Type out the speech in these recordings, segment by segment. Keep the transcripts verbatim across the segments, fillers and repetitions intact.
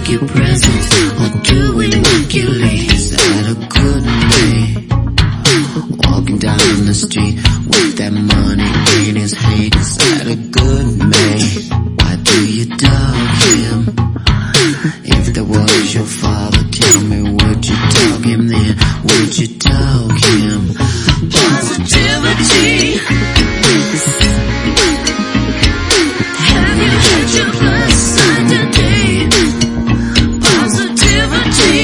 mark your presence, or do we mark you late? Is that a good day? Walking down the street with that money in his hand, is that a good man? Why do you dog him? If that was your father, tell me, would you dog him then? Would you dog him? Positivity. Have you had your plus sign today? Positivity.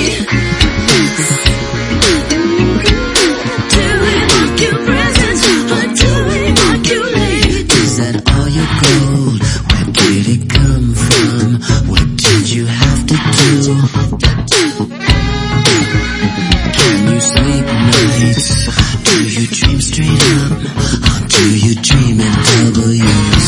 Do we mark your presence, or do we mark you late? Is that all your gold? Where did it come from? What did you have to do? Can you sleep nights? Do you dream straight up? Or do you dream in W's?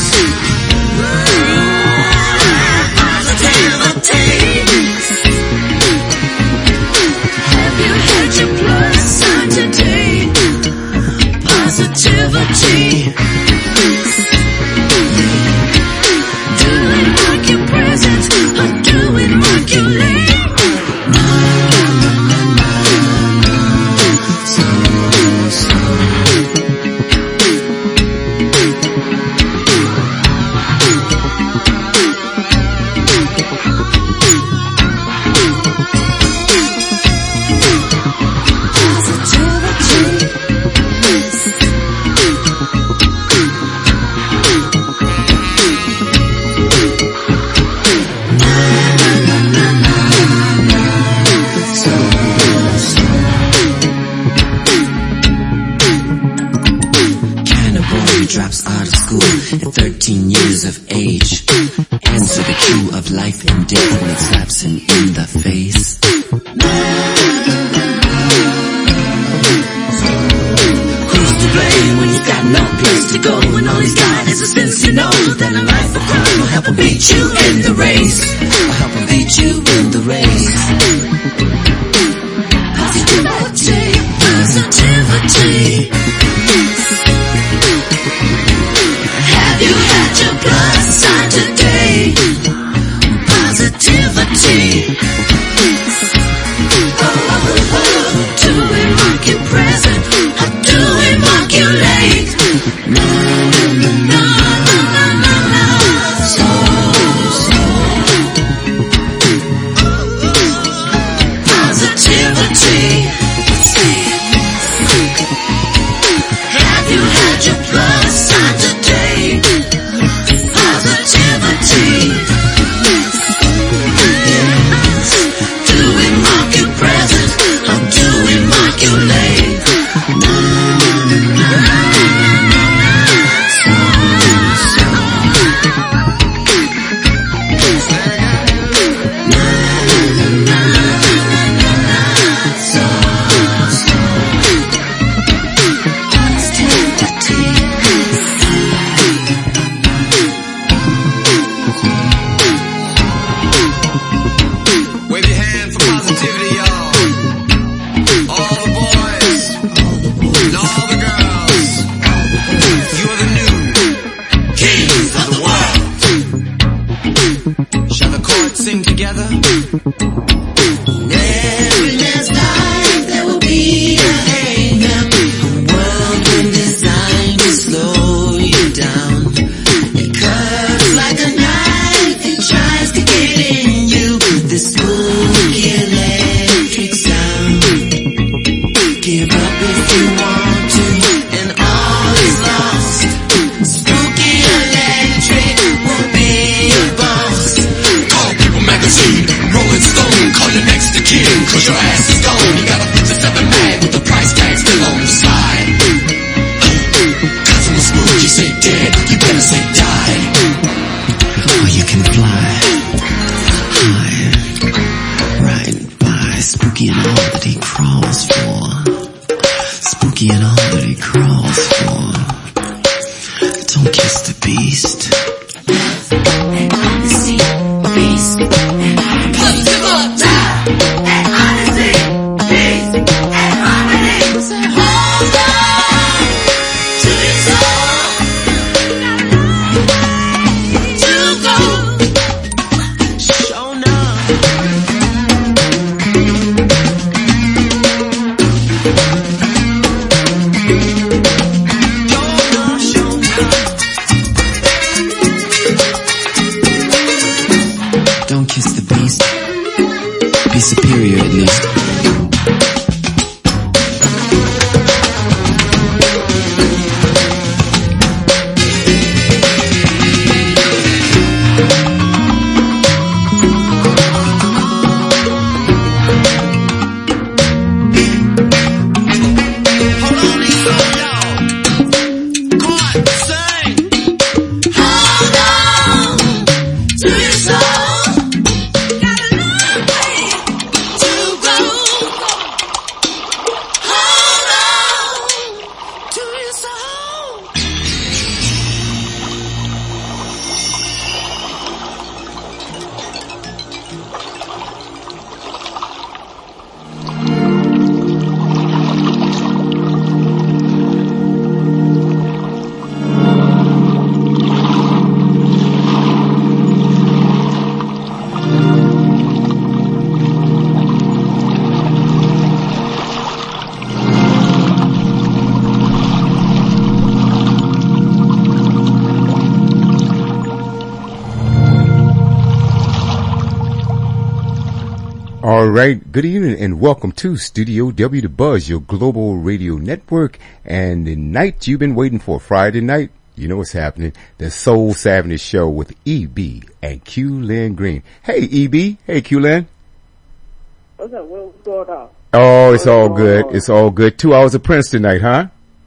Have you had your plus sign today? Positivity. Do we mark your presence, or do we mark you late? Drops out of school at thirteen years of age. Answer the cue of life and death when it slaps him in the face. Who's to blame when he's got no place to go, and all he's got is a sense, you know, that a life of crime will help him beat you in the race. Will help him beat you in the race. Positivity, positivity. Have you had your blood sign today? Positivity. Oh, oh, oh. Do we mark you present, or do we mark you late? No, no, no, no, no, no. So, so. Positivity. Have you had your blood sign today? Positivity. Yes. Do we mark you present, or do we mark you late? No, no, no, so, so. No, no, no, so, so. Positivity. Wave your hand for positivity, y'all. All the boys, all the boys, and all the girls. You are the new kings of the world. Shall the chords sing together? Every last night there will be a hang-up, a world been designed to slow you down. It cuts like a knife, it tries to get in you. This spooky electric sound. Give up if you want to, and all is lost. Spooky electric will be your boss. Call People Magazine, Rolling Stone, call your next of kin, cause your ass is gone. You got a fifty-seven mag with the price tag still on the side. Cause in the spooky say dead, you better say die. Or you can fly high, right by spooky and all that he crawls for. Spooky and all that he crawls for. Don't kiss the beast. And honesty, beast. Positive up, die. And honesty, beast. And harmony. Hold on to your soul. To go. Show now. Don't kiss the beast. Be superior at least. All right, good evening and welcome to Studio W, the Buzz, your global radio network. And the night you've been waiting for, Friday night, you know what's happening, the Soul Savage Show with E B and Q-Lin Green. Hey, E B. Hey, Q-Lin. What's up? What's going on? Oh, it's all good. It's all good. Two hours of Prince tonight, huh?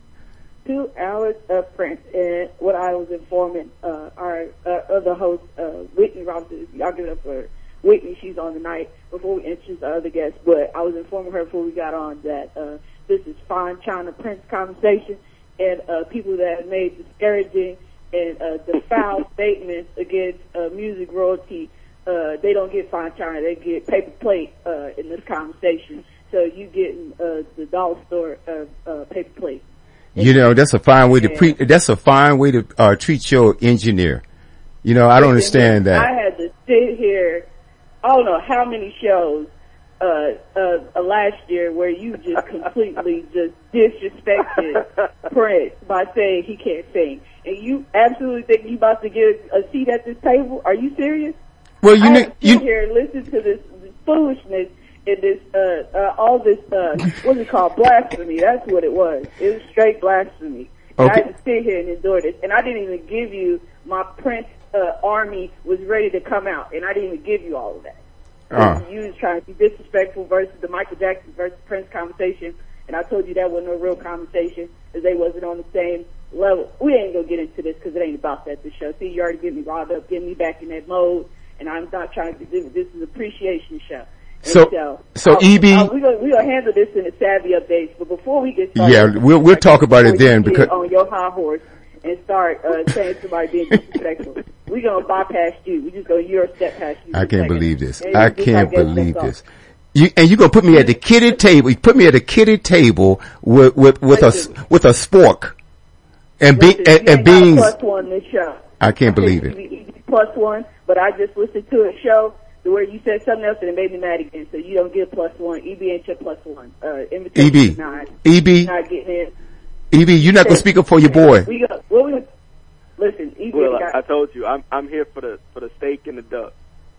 Two hours of Prince. And what I was informing uh, our uh, other host, uh, Whitney Robinson, y'all give it up for Whitney. She's on tonight before we introduce our other guests. But I was informing her before we got on that uh, this is Fine China Prince conversation, and uh, people that have made discouraging and uh, defiled statements against uh, music royalty, uh, they don't get Fine China. They get paper plate uh, in this conversation. So you getting uh, the dollar store uh, uh, paper plate. You know, that's a fine way to pre- that's a fine way to uh, treat your engineer. You know, I don't understand that. I had to sit here, I don't know how many shows uh, uh, uh, last year where you just completely just disrespected Prince by saying he can't sing. And you absolutely think you about to get a seat at this table? Are you serious? Well, you I know, had to sit you here and listen to this, this foolishness and this, uh, uh, all this, uh, what's it called? Blasphemy. That's what it was. It was straight blasphemy. And Okay. I had to sit here and endure this. And I didn't even give you my Prince uh, army was ready to come out. And I didn't even give you all of that. Uh. You was trying to be disrespectful versus the Michael Jackson versus Prince conversation. And I told you that wasn't a real conversation because they wasn't on the same level. We ain't going to get into this because it ain't about that, this show. See, you already get me riled up, getting me back in that mode. And I'm not trying to do this. Is an appreciation show. So, so, so I'll, E B, I'll, we're gonna, we're gonna handle this in the savvy updates, but before we get started, yeah, we'll we'll talk about it before you then get because on your high horse and start uh, saying somebody being disrespectful, we're gonna bypass you. We just go your step past you. I can't Second. believe this. And I just can't like that, believe that's all. this. You, and you gonna put me at the kiddie table? You put me at the kiddie table with with with a with a spork and be Listen, and, you and ain't got a beans. plus one this show. I can't believe You it. be easy plus one, but I just listened to a show where you said something else and it made me mad again. So you don't get plus one. E B ain't your plus one. Uh, invitation E B, denied. E B, Not getting in. E B, you're not gonna speak up for your boy. We go. Well, we listen. E B Well, got, I, I told you, I'm I'm here for the for the steak and the duck.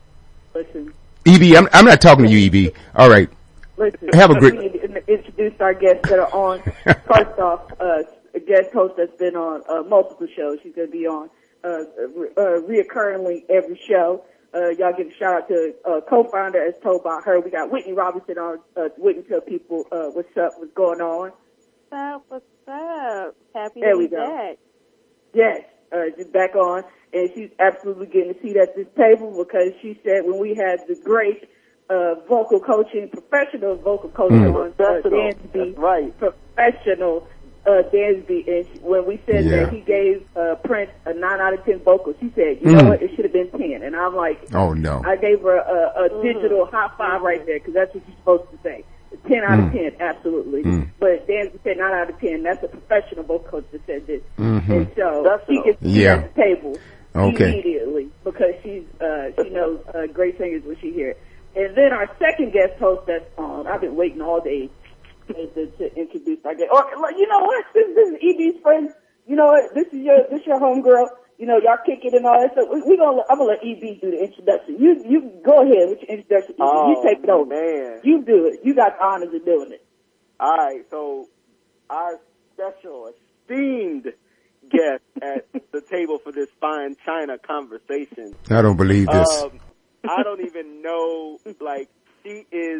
listen. E B, I'm I'm not talking to you, E B. All right. Listen, Have a great- we need to in- introduce our guests that are on. First off, uh, a guest host that's been on uh, multiple shows. She's going to be on uh, re- uh, reoccurringly every show. Uh, y'all give a shout out to uh, co-founder as told by her. We got Whitney Robinson on. Uh, Whitney, tell people uh, what's up, what's going on. What's up? What's up? Happy There to we be go. back. Yes, uh, she's back on, and she's absolutely getting a seat at this table because she said when we had the great uh, vocal coaching, professional vocal coaching Mm. on uh, Professional. Dansby, That's right. professional uh, Dansby, and she, when we said Yeah. that he gave uh, Prince a nine out of ten vocal, she said, you know Mm. what, it should have been ten, and I'm like, Oh no. I gave her a, a digital high five right there because that's what you're supposed to say. ten out of ten, absolutely. Mm. But Dansby said nine out of ten. That's a professional vocal coach that said this. Mhm. And so That's she all. gets to Yeah. at the table Okay. immediately because she's uh, she knows uh, great singers when she hears. And then our second guest host that's on, I've been waiting all day to, to, to introduce our guest. Or you know what? This, this is E B's friend. You know what? This is your this your homegirl. you know, y'all kick it and all that stuff. We, we gonna, I'm gonna let E B do the introduction. You, you go ahead with your introduction. E B. Oh, you take it over. Man. You do it. You got the honors of doing it. All right, so our special, esteemed guest at the table for this fine China conversation. I don't believe this. Um, I don't even know, like, she is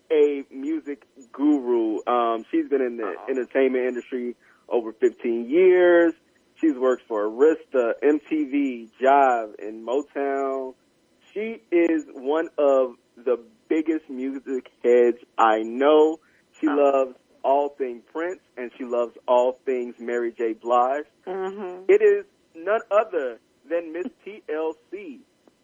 a music guru. Um, she's been in the entertainment industry over fifteen years. She's worked for Arista, M T V, Jive, and Motown. She is one of the biggest music heads I know. She Oh. loves all things Prince, and she loves all things Mary J. Blige. Mm-hmm. It is none other than Miss T L C.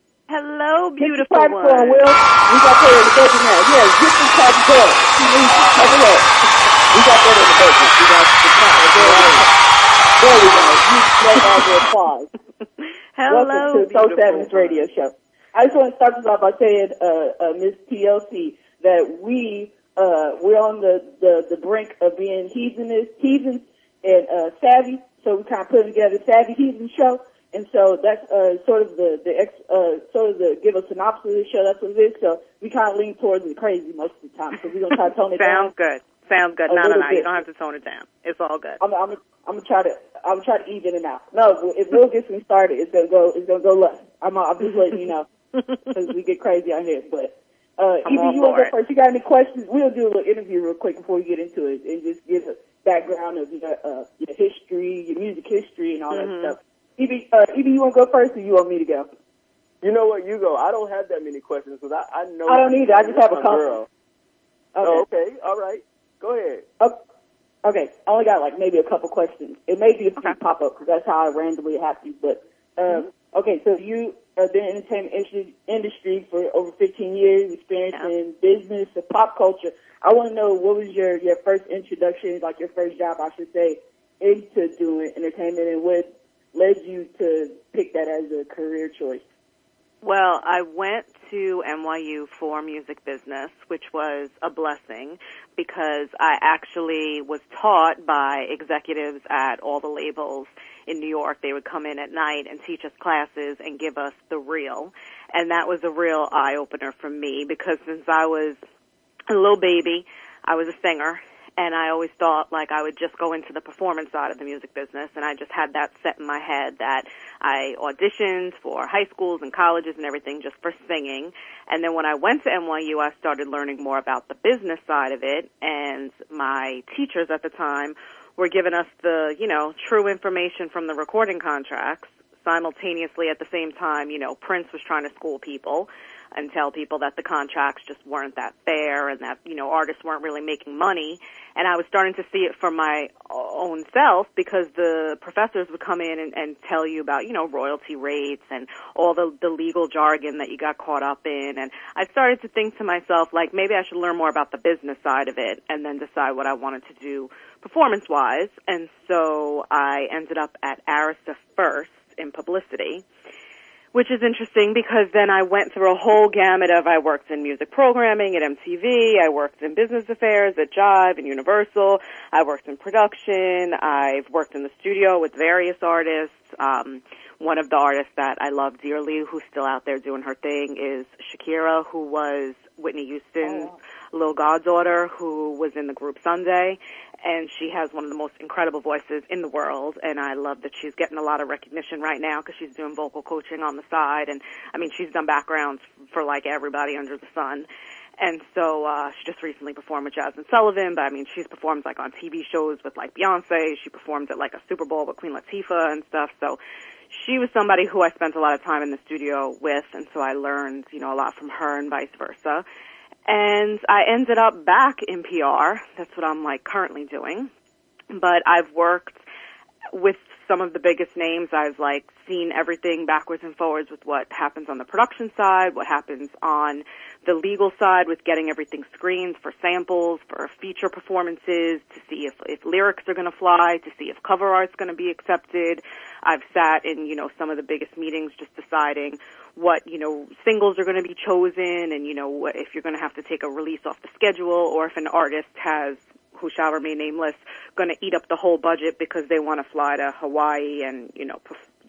Hello, beautiful Get the one. platform, Will. We got that in the budget now. Yeah, get some platform. Over there. We got that in the budget. We got the platform. There we go. You let all the applause. Hello, Welcome to beautiful Soul Savage one. Radio Show. I just want to start this off by saying, uh, uh, Miss T L C, that we, uh, we're on the, the, the brink of being heathenish, heathens and, uh, savvy. So we kind of put together the Savvy Heathen Show. And so that's, uh, sort of the, the ex, uh, sort of the, give a synopsis of the show. That's what it is. So we kind of lean towards the crazy most of the time. So we're going to try to tone it down. Sounds good. Sounds good. A No, no, little no. bit. You don't have to tone it down. It's all good. I'm, I'm, I'm gonna try to, I'm gonna try to even it out. No, if Will gets me started, it's gonna go, it's gonna go left. I'm, I'm just letting you know, because we get crazy out here. But, uh, I'm Evie, all you wanna for go it. first? You got any questions? We'll do a little interview real quick before we get into it, and just give a background of your, uh, your history, your music history, and all Mhm. that stuff. Evie, uh, Evie, you wanna go first, or you want me to go? You know what? You go. I don't have that many questions because I, I know. I don't either. I just have a my couple. girl. Okay. Oh, okay. All right. Go ahead. Oh, okay, I only got like maybe a couple questions. It may be a few Okay. pop up because that's how I randomly happens. But um, okay, so you have been in the entertainment industry, industry for over fifteen years, experience Yeah. in business and pop culture. I want to know what was your your first introduction, like your first job, I should say, into doing entertainment, and what led you to pick that as a career choice. Well, I went to N Y U for music business, which was a blessing because I actually was taught by executives at all the labels in New York. They would come in at night and teach us classes and give us the real. And that was a real eye-opener for me because since I was a little baby, I was a singer. And I always thought like I would just go into the performance side of the music business, and I just had that set in my head that I auditioned for high schools and colleges and everything just for singing. And then when I went to N Y U, I started learning more about the business side of it, and my teachers at the time were giving us the, you know, true information from the recording contracts. Simultaneously at the same time, you know, Prince was trying to school people and tell people that the contracts just weren't that fair and that, you know, artists weren't really making money. And I was starting to see it for my own self because the professors would come in and, and tell you about, you know, royalty rates and all the, the legal jargon that you got caught up in. And I started to think to myself, like, maybe I should learn more about the business side of it and then decide what I wanted to do performance-wise. And so I ended up at Arista first in publicity, which is interesting because then I went through a whole gamut of, I worked in music programming at M T V, I worked in business affairs at Jive and Universal, I worked in production, I've worked in the studio with various artists. Um, one of the artists that I love dearly, who's still out there doing her thing, is Shakira, who was Whitney Houston's Oh. little goddaughter, who was in the group Sunday. And she has one of the most incredible voices in the world, and I love that she's getting a lot of recognition right now because she's doing vocal coaching on the side, and I mean, she's done backgrounds for like everybody under the sun. And so, uh, she just recently performed with Jasmine Sullivan, but I mean, she's performed like on T V shows with like Beyonce, she performed at like a Super Bowl with Queen Latifah and stuff, so she was somebody who I spent a lot of time in the studio with, and so I learned, you know, a lot from her and vice versa. And I ended up back in P R. That's what I'm like currently doing. But I've worked with some of the biggest names. I've like seen everything backwards and forwards with what happens on the production side, what happens on the legal side with getting everything screened for samples, for feature performances, to see if, if lyrics are going to fly, to see if cover art's going to be accepted. I've sat in, you know, some of the biggest meetings just deciding what, you know, singles are going to be chosen and, you know, what, if you're going to have to take a release off the schedule or if an artist has, who shall remain nameless, going to eat up the whole budget because they want to fly to Hawaii and, you know, perf-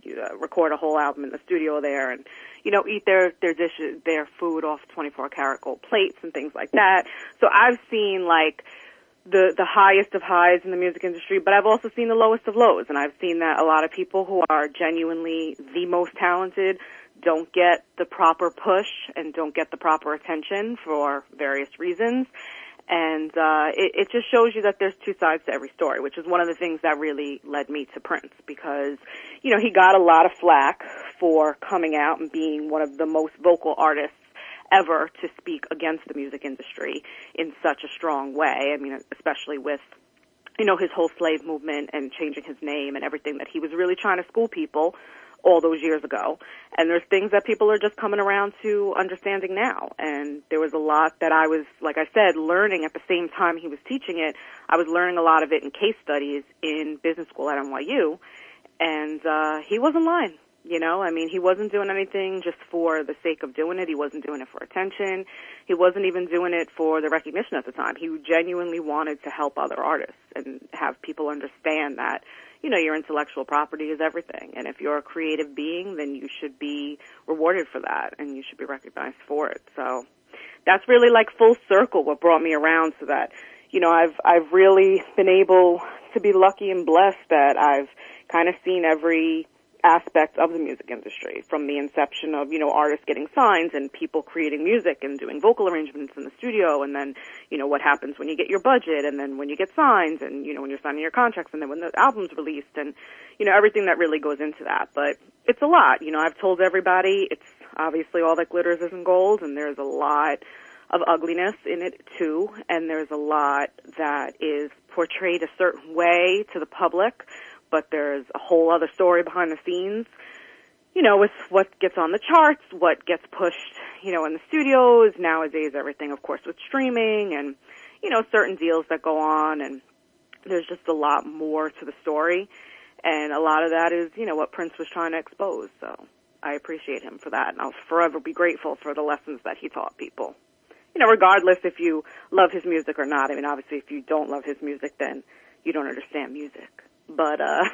uh, record a whole album in the studio there, and you know, eat their their dishes, their food off twenty-four karat gold plates and things like that. So I've seen like the the highest of highs in the music industry, but I've also seen the lowest of lows, and I've seen that a lot of people who are genuinely the most talented don't get the proper push and don't get the proper attention for various reasons. And uh it, it just shows you that there's two sides to every story, which is one of the things that really led me to Prince, because, you know, he got a lot of flack for coming out and being one of the most vocal artists ever to speak against the music industry in such a strong way. I mean, especially with, you know, his whole slave movement and changing his name and everything, that he was really trying to school people all those years ago. And there's things that people are just coming around to understanding now. And there was a lot that I was, like I said, learning at the same time he was teaching it. I was learning a lot of it in case studies in business school at N Y U. And uh he wasn't lying, you know? I mean, he wasn't doing anything just for the sake of doing it. He wasn't doing it for attention. He wasn't even doing it for the recognition at the time. He genuinely wanted to help other artists and have people understand that, you know, your intellectual property is everything. And if you're a creative being, then you should be rewarded for that, and you should be recognized for it. So that's really like full circle what brought me around to that. You know, I've, I've really been able to be lucky and blessed that I've kind of seen every aspect of the music industry, from the inception of, you know, artists getting signs and people creating music and doing vocal arrangements in the studio, and then, you know, what happens when you get your budget, and then when you get signs, and, you know, when you're signing your contracts, and then when the album's released, and, you know, everything that really goes into that. But it's a lot. You know, I've told everybody it's obviously all that glitters isn't gold, and there's a lot of ugliness in it too, and there's a lot that is portrayed a certain way to the public, but there's a whole other story behind the scenes, you know, with what gets on the charts, what gets pushed, you know, in the studios. Nowadays, everything, of course, with streaming and, you know, certain deals that go on, and there's just a lot more to the story. And a lot of that is, you know, what Prince was trying to expose. So I appreciate him for that, and I'll forever be grateful for the lessons that he taught people. You know, regardless if you love his music or not. I mean, obviously, if you don't love his music, then you don't understand music. But, uh,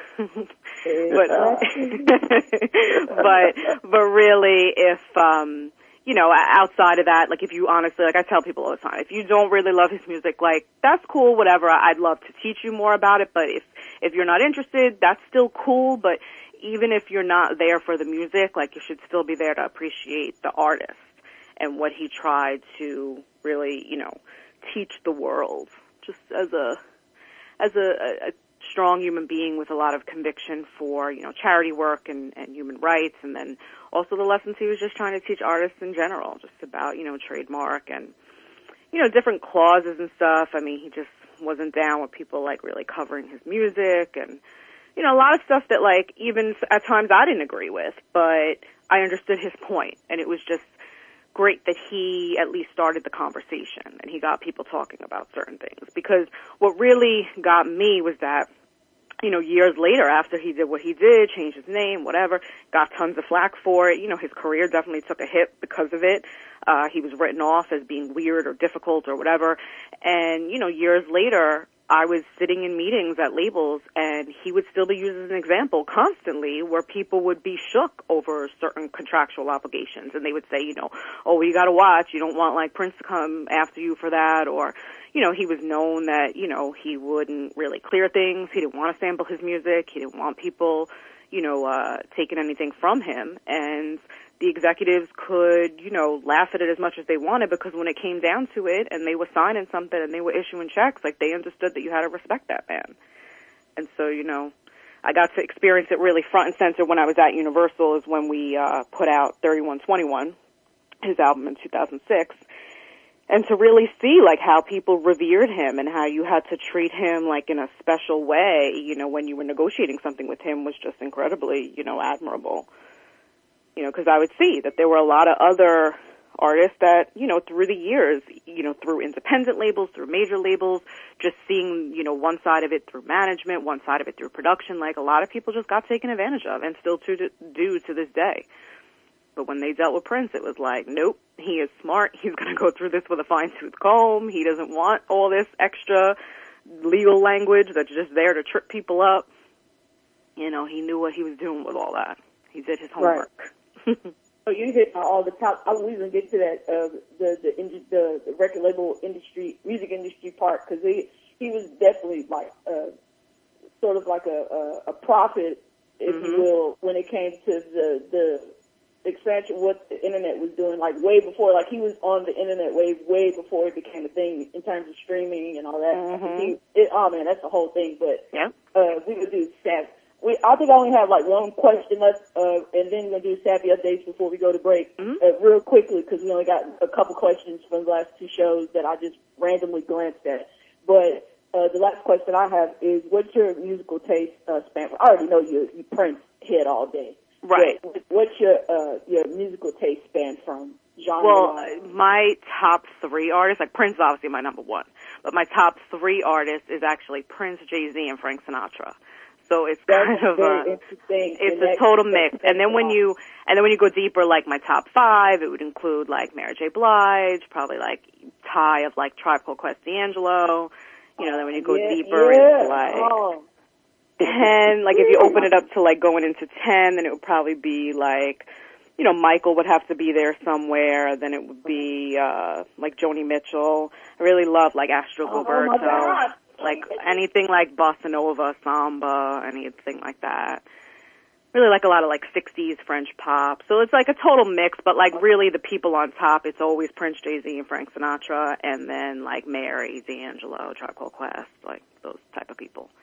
but, but, but really, if, um, you know, outside of that, like if you honestly, like I tell people all the time, if you don't really love his music, like that's cool, whatever. I'd love to teach you more about it. But if, if you're not interested, that's still cool. But even if you're not there for the music, like you should still be there to appreciate the artist and what he tried to really, you know, teach the world, just as a, as a, a strong human being with a lot of conviction for, you know, charity work and, and human rights, and then also the lessons he was just trying to teach artists in general, just about, you know, trademark and, you know, different clauses and stuff. I mean, he just wasn't down with people, like, really covering his music and, you know, a lot of stuff that, like, even at times I didn't agree with, but I understood his point, and it was just great that he at least started the conversation and he got people talking about certain things. Because what really got me was that, you know, years later after he did what he did, changed his name, whatever, got tons of flack for it. You know, his career definitely took a hit because of it. Uh, he was written off as being weird or difficult or whatever. And, you know, years later, I was sitting in meetings at labels, and he would still be used as an example constantly, where people would be shook over certain contractual obligations, and they would say, you know, oh, you got to watch. You don't want, like, Prince to come after you for that. Or, you know, he was known that, you know, he wouldn't really clear things. He didn't want to sample his music. He didn't want people, you know, uh, taking anything from him. And the executives could, you know, laugh at it as much as they wanted, because when it came down to it and they were signing something and they were issuing checks, like, they understood that you had to respect that man. And so, you know, I got to experience it really front and center when I was at Universal, is when we uh put out thirty-one twenty-one, his album in two thousand six, and to really see, like, how people revered him and how you had to treat him, like, in a special way, you know, when you were negotiating something with him, was just incredibly, you know, admirable. You know, because I would see that there were a lot of other artists that, you know, through the years, you know, through independent labels, through major labels, just seeing, you know, one side of it through management, one side of it through production, like, a lot of people just got taken advantage of, and still to do to this day. But when they dealt with Prince, it was like, nope, he is smart. He's going to go through this with a fine-tooth comb. He doesn't want all this extra legal language that's just there to trip people up. you know, he knew what he was doing with all that. He did his homework. Right. So you hit on all the top. I was going to get to that uh, the the, the the record label industry, music industry part, because he he was definitely like uh, sort of like a a, a prophet, if mm-hmm. you will, when it came to the the expansion what the internet was doing, like way before. Like he was on the internet wave way before it became a thing in terms of streaming and all that. Mm-hmm. He, it, oh man, that's the whole thing. But yeah, uh, we would do Sav. We, I think I only have like one question left, uh, and then we're going to do Savvy updates before we go to break, mm-hmm. uh, real quickly, because we only got a couple questions from the last two shows that I just randomly glanced at. But uh, the last question I have is, what's your musical taste uh, span? I already know you you Prince head all day. Right. But what's your uh, your musical taste span from genre? Well, uh, my top three artists, like Prince is obviously my number one, but my top three artists is actually Prince, Jay-Z, and Frank Sinatra. So it's That's kind of very a, interesting. it's a total mix. And then when you, and then when you go deeper, like my top five, it would include like Mary J. Blige, probably like Ty of like Tribe Called Quest, D'Angelo. You know, then when you go yeah, deeper, yeah. it's like oh. ten. Like if you open it up to like going into ten, then it would probably be like, you know, Michael would have to be there somewhere. Then it would be uh like Joni Mitchell. I really love like Astro Gilberto. Oh like anything like bossa nova, samba, anything like that. Really like a lot of like sixties French pop. So it's like a total mix, but like really the people on top, it's always Prince, Jay-Z, and Frank Sinatra, and then like Mary, D'Angelo, Tribe Called Quest, like those type of people.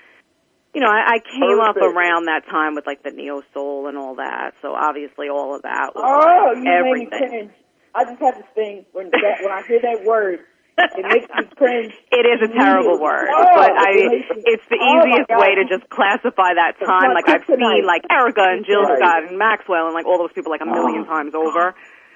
You know, I, I came Perfect. up around that time with like the neo soul and all that, so obviously all of that was oh, like you everything. Made me cringe. I just have this thing when that, when I hear that word. It makes me cringe. It is a terrible word, oh, but I mean, it me, it's the oh easiest way to just classify that time. Like I've tonight. seen like Erica and Jill right. Scott and Maxwell and like all those people like a million oh. times over.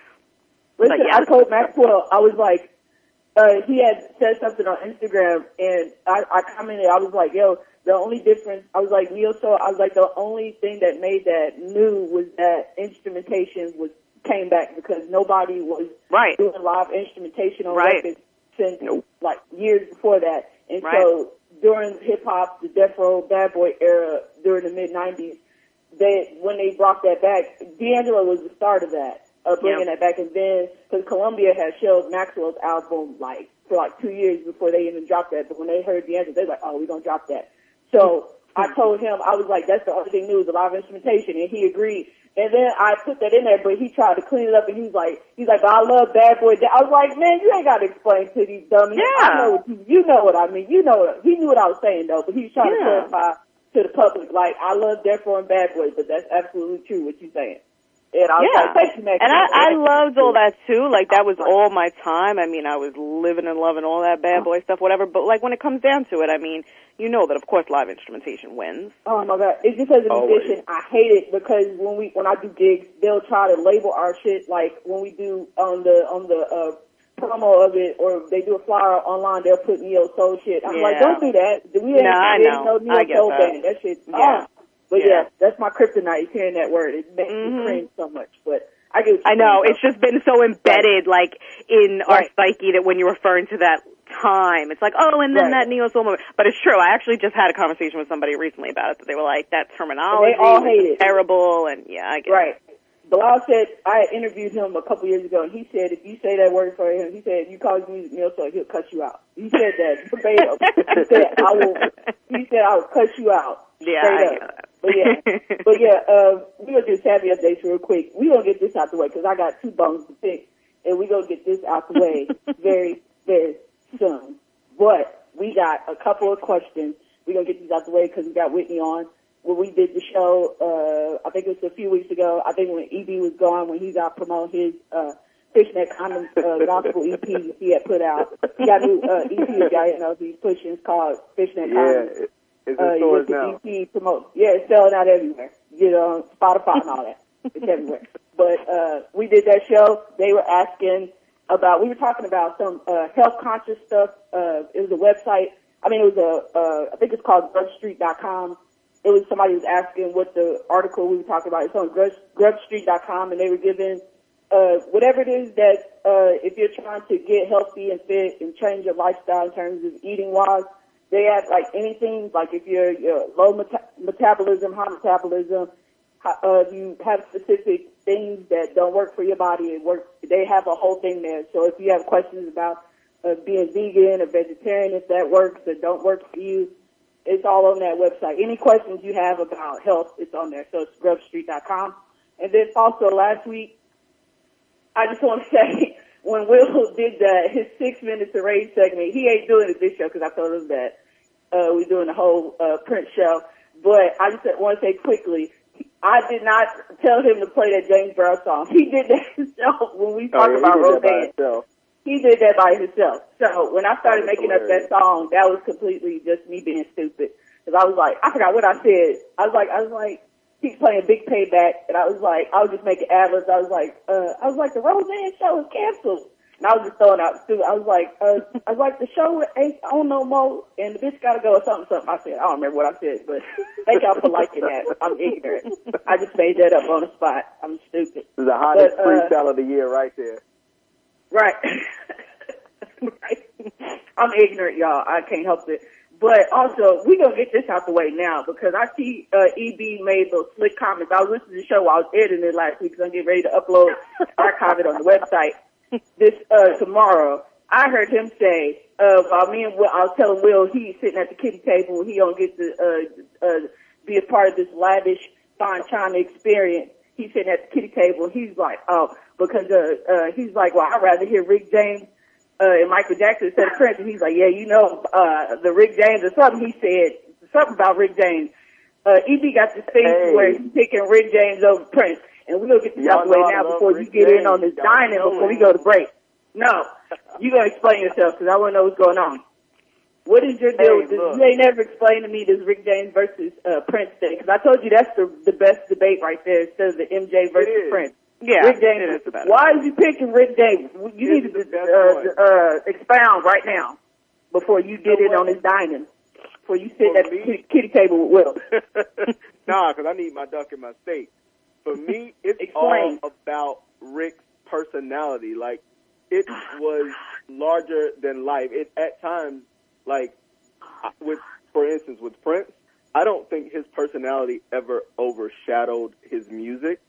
Listen, But, yeah. I told Maxwell, I was like, uh, he had said something on Instagram, and I, I commented, I was like, yo, the only difference, I was like, neo soul, I was like, the only thing that made that new was that instrumentation was came back because nobody was right. doing live instrumentation on right. records since nope. like years before that. And right. so during hip hop, the Death Row Bad Boy era during the mid nineties, they when they brought that back, D'Angelo was the start of that, of bringing yep. that back. And then because Columbia had shelved Maxwell's album like for like two years before they even dropped that, but when they heard D'Angelo, they were like, oh, we're gonna drop that. So I told him, I was like, that's the only thing new, the live instrumentation, and he agreed. And then I put that in there, but he tried to clean it up, and he was like, he's like, but I love Bad Boy. I was like, man, you ain't got to explain to these dummies. Yeah. I know what you, you know what I mean. You know what, he knew what I was saying, though, but he was trying yeah. to clarify to the public, like, I love Death Row and Bad Boy, but that's absolutely true what you're saying. And I was yeah. like, thank you, Max. And I, I loved all that too. Like that was all my time. I mean, I was living and loving all that Bad Boy stuff, whatever. But like when it comes down to it, I mean, you know that of course live instrumentation wins. Oh my God! It's just as a musician, I hate it because when we when I do gigs, they'll try to label our shit like when we do on the on the uh, promo of it, or they do a flyer online, they'll put neo soul shit. I'm yeah. like, don't do that. We ain't, no, I we know. ain't no I neo get soul that. band. That shit. Yeah. Oh. But yeah. yeah, that's my kryptonite. Is hearing that word. It makes mm-hmm. me cringe so much. But I get. What I know. saying, it's just been so embedded, like in right. our psyche, that when you're referring to that time, it's like, oh, and then right. that neo soul moment. But it's true. I actually just had a conversation with somebody recently about it. That they were like, that terminology they all hate is it. terrible, and yeah, I get right. it. Bilal said, I interviewed him a couple years ago, and he said if you say that word for him, he said if you call his music neo soul, he'll cut you out. He said that verbatim. He said I will. He said I will cut you out. Yeah, straight I up. get that. But yeah, but yeah, uh, we're gonna do savvy updates real quick. We're gonna get this out the way because I got two bones to pick, and we're gonna get this out the way very, very soon. But we got a couple of questions. We're gonna get these out the way because we got Whitney on. When we did the show, uh, I think it was a few weeks ago, I think when E B was gone, when he got promote his, uh, Fishnet Condoms, uh, gospel E P he had put out. He got a new, uh, E P, if y'all didn't know, he's pushing, it's called Fishnet Condoms. Yeah, it's uh, in stores the now. E P promote. Yeah, it's selling out everywhere. You know, Spotify and all that. It's everywhere. But, uh, we did that show. They were asking about, we were talking about some, uh, health conscious stuff. Uh, it was a website. I mean, it was a, uh, I think it's called grub street dot com. It was somebody was asking what the article we were talking about. It's on grub street dot com, and they were giving uh, whatever it is that uh, if you're trying to get healthy and fit and change your lifestyle in terms of eating wise, they have like anything, like if you're, you're low meta- metabolism, high metabolism, uh, you have specific things that don't work for your body. It works. They have a whole thing there. So if you have questions about uh, being vegan or vegetarian, if that works or don't work for you, it's all on that website. Any questions you have about health, it's on there. So it's grub street dot com. And then also last week, I just want to say, when Will did the, his six minutes of rage segment, he ain't doing it this show because I told him that uh, we're doing the whole uh, Prince show. But I just want to say quickly, I did not tell him to play that James Brown song. He did that himself when we talked oh, yeah, about Roseanne. He did that by himself. So when I started That making up that song, that was completely just me being stupid. Because I was like, I forgot what I said. I was like, I was like, he's playing Big Payback, and I was like, I was just making ad-libs. I was like, uh, I was like, the Roseanne show is canceled. And I was just throwing out stupid. I was like, uh, I was like, the show ain't on no more, and the bitch gotta go or something, something. I said, I don't remember what I said, but thank y'all for liking that. I'm ignorant. I just made that up on the spot. I'm stupid. This is the hottest But, uh, freestyle of the year right there. Right. Right. I'm ignorant, y'all. I can't help it. But also, we gonna get this out the way now because I see uh, E B made those slick comments. I was listening to the show while I was editing it last week because I'm getting ready to upload, archive it on the website this uh, tomorrow. I heard him say, uh, while me and Will, I was telling Will he's sitting at the kiddie table, he don't get to uh, uh, be a part of this lavish fine china experience. He's sitting at the kiddie table and he's like, oh, because uh, uh, he's like, well, I'd rather hear Rick James Uh, and Michael Jackson instead of Prince, and he's like, yeah, you know, uh, the Rick James or something. He said something about Rick James. Uh, E B got this thing Hey. where he's picking Rick James over Prince, and we're gonna get this Y'all out the way know I now love before Rick you get James. in on this Y'all dining know before we it. go to break. No, you gotta explain yourself because I want to know what's going on. What is your deal Hey, with this? look. You ain't never explained to me this Rick James versus uh, Prince thing because I told you that's the the best debate right there instead of the M J versus is. Prince. Yeah, Rick James. it is the best. Why is you picking Rick James? You This need is to the best uh, one. uh, expound right now before you get know in what? on this dining. Before you sit For at the me- kitty, kitty table with Will. Nah, because I need my duck in my steak. For me, it's Explain. all about Rick's personality. Like, it was larger than life. It at times, like, with for instance, with Prince, I don't think his personality ever overshadowed his music.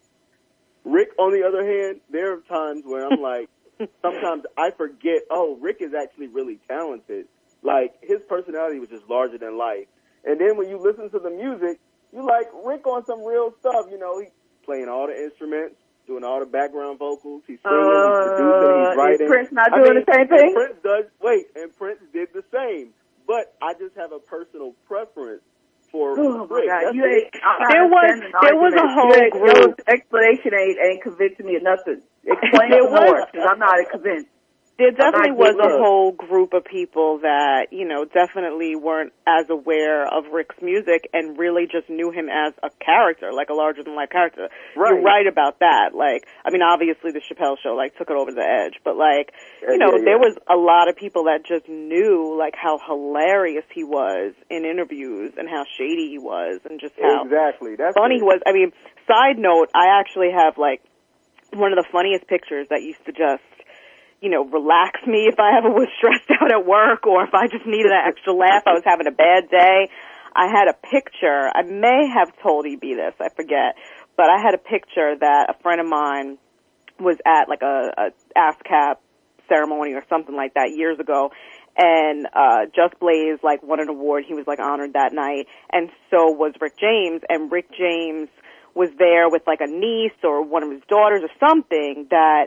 Rick, on the other hand, there are times where I'm like, sometimes I forget, oh, Rick is actually really talented. Like, his personality was just larger than life. And then when you listen to the music, you like Rick on some real stuff. You know, he's playing all the instruments, doing all the background vocals. He's singing, Uh, he's producing, he's writing. is Prince not I doing mean, the same and thing? Prince does, wait, and Prince did the same. But I just have a personal preference for Oh my Rick. God, That's you it. ain't. I'm not There was- understanding the there was a argument. whole You ain't- group- Your explanation ain't ain't convincing me of nothing. Explain There it was- more because I'm not convinced. There definitely not was getting a it. whole group of people that, you know, definitely weren't as aware of Rick's music and really just knew him as a character, like a larger-than-life character. Right. You're right about that. Like, I mean, obviously the Chappelle Show, like, took it over the edge. But, like, you know, Yeah, yeah. there was a lot of people that just knew, like, how hilarious he was in interviews and how shady he was and just how Exactly. That's funny it. he was. I mean, side note, I actually have, like, one of the funniest pictures that used to just, you know, relax me if I ever was stressed out at work or if I just needed an extra laugh, I was having a bad day. I had a picture, I may have told E B this, I forget, but I had a picture that a friend of mine was at like a, a ASCAP ceremony or something like that years ago, and uh Just Blaze like won an award. He was like honored that night, and so was Rick James, and Rick James was there with like a niece or one of his daughters or something that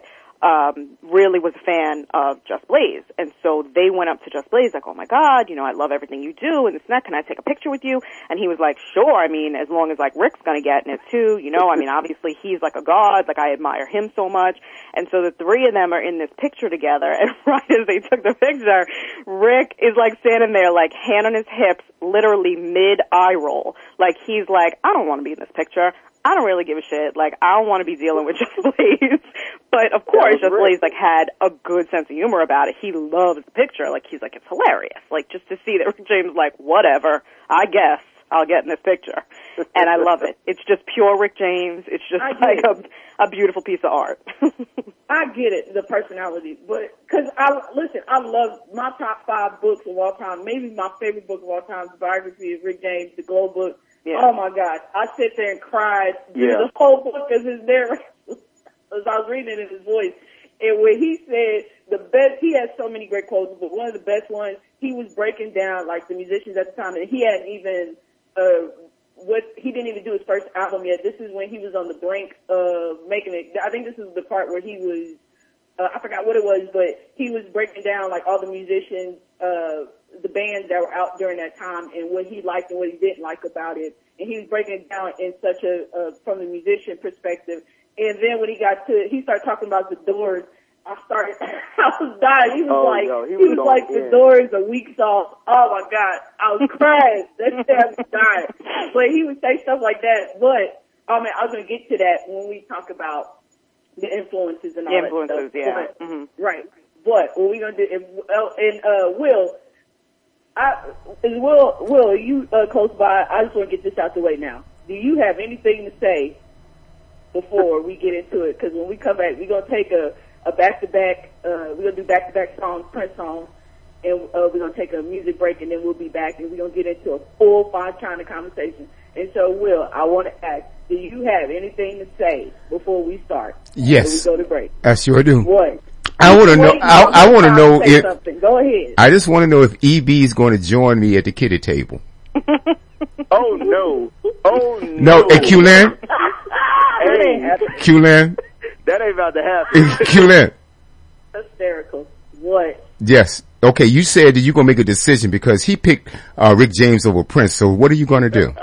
um really was a fan of Just Blaze. And so they went up to Just Blaze like, oh my God, you know, I love everything you do and this and that. Can I take a picture with you? And he was like, sure. I mean, as long as like Rick's gonna get in it too, you know, I mean, obviously he's like a god, like I admire him so much. And so the three of them are in this picture together, and right as they took the picture, Rick is like standing there like hand on his hips, literally mid eye roll. Like he's like, I don't want to be in this picture. I don't really give a shit. Like, I don't want to be dealing with Just Blaze. But, of course, Just Blaze, like, had a good sense of humor about it. He loves the picture. Like, he's like, it's hilarious. Like, just to see that Rick James, like, whatever, I guess I'll get in this picture. and I love it. It's just pure Rick James. It's just like a, a beautiful piece of art. I get it, the personality, but because I listen, I love my top five books of all time. Maybe my favorite book of all time, the biography of Rick James, the Glow book. Yeah. Oh my God, I sit there and cried yeah. the whole book as his narrator, as I was reading it in his voice. And when he said the best, he has so many great quotes, but one of the best ones, he was breaking down like the musicians at the time, and he hadn't even, uh, what, he didn't even do his first album yet. This is when he was on the brink of making it. I think this is the part where he was, uh, I forgot what it was, but he was breaking down like all the musicians, uh, the bands that were out during that time and what he liked and what he didn't like about it. And he was breaking it down in such a, uh, from the musician perspective. And then when he got to, he started talking about the Doors. I started, I was dying. He was oh, like, no, he, he was, was like in. the Doors a week off. Oh my God, I was crying. That day I was dying. But he would say stuff like that. But I mean, I was gonna get to that when we talk about the influences and all the influences, that stuff. yeah. But, mm-hmm. Right. But what we gonna do? If, uh, and uh, Will, I is Will, Will, are you uh, close by? I just want to get this out the way now. Do you have anything to say before we get into it? Because when we come back, we're gonna take a, a back-to-back. Uh, we're gonna do back-to-back songs, Prince songs, and uh, we're gonna take a music break, and then we'll be back, and we're gonna get into a full fine China conversation. And so, Will, I want to ask: do you have anything to say before we start? Yes, we go to break. I sure do. What? I want to know. I, I want to know if. Something. Go ahead. I just want to know if E B is going to join me at the kiddie table. Oh no! Oh no! No, hey, Q-Lan? Hey, Q-Lan? that ain't about to happen. Q-Lan? Hysterical. What? Yes. Okay, you said that you're going to make a decision because he picked uh, Rick James over Prince, so what are you going to do?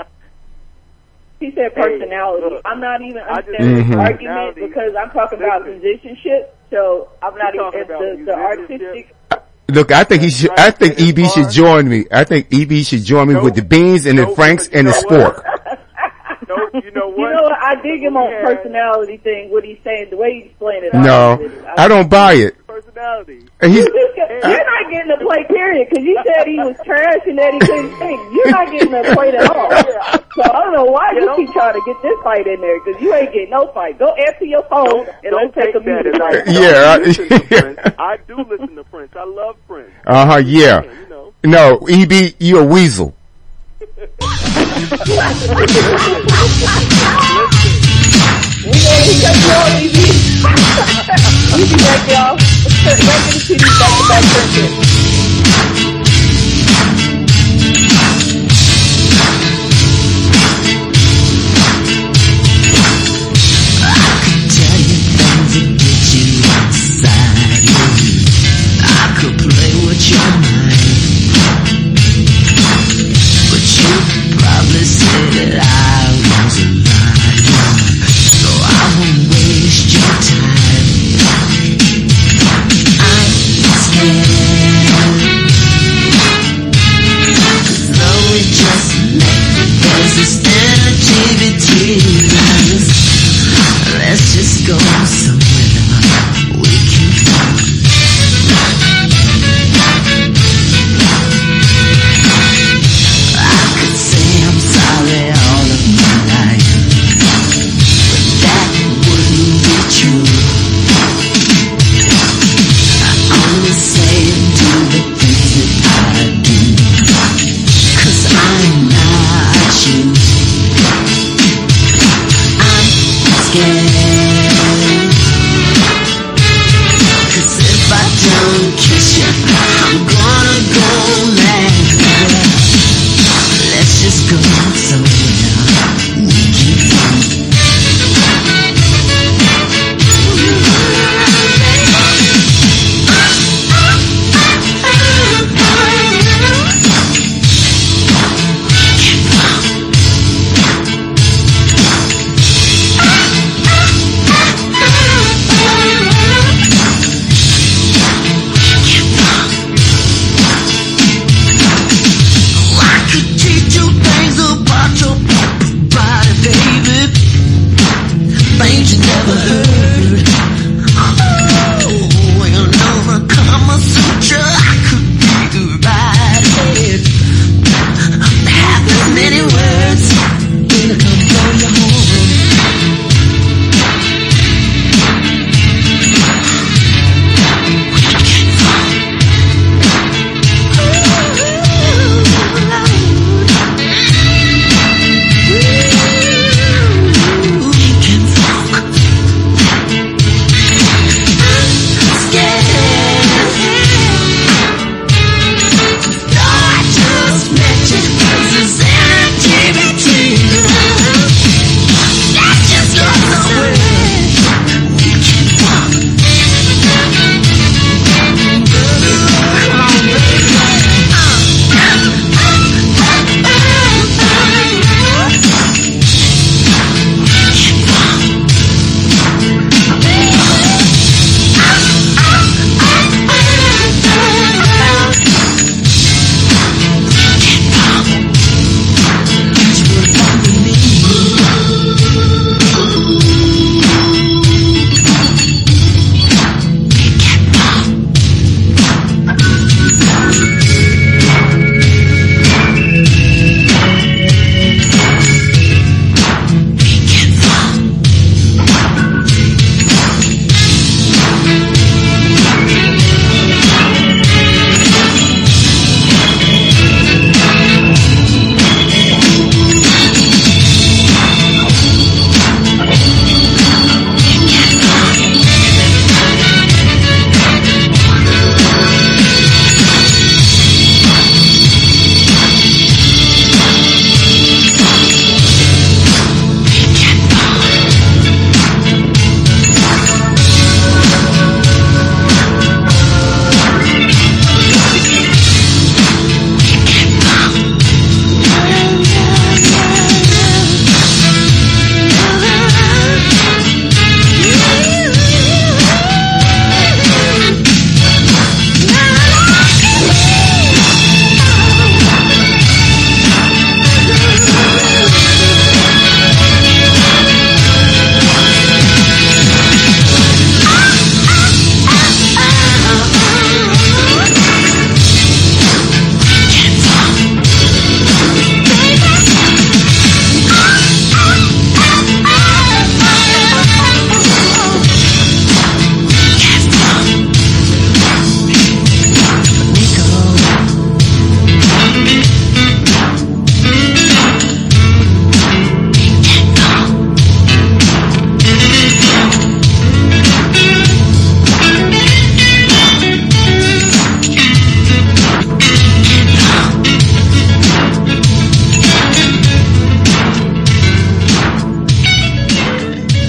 He said personality. Hey, I'm not even understanding mm-hmm. the argument because I'm talking about musicianship, so I'm not even the, the artistic. Look, I think he should, I think E B should join me. I think E B should join me nope. with the beans and the nope. Franks and the spork. Nope, you know what? You know what? I dig him on yeah. personality thing, what he's saying, the way he's playing it. No, I, I don't buy it. Personality. He's, you're not getting a play, period, because you said he was trash and that he couldn't sing. You're not getting a play at all. So I don't know why you, you know, keep trying to get this fight in there, because you ain't getting no fight. Go answer your phone don't, and don't let's take a music break. Yeah. I do listen to Prince. I love Prince. Uh huh, yeah. You know. No, E B, you a weasel. We gonna get you on, E B. We be back, y'all. Back in the city, back to back circuit. Your mind, but you probably say that I was a liar, so I won't waste your time. I'm scared.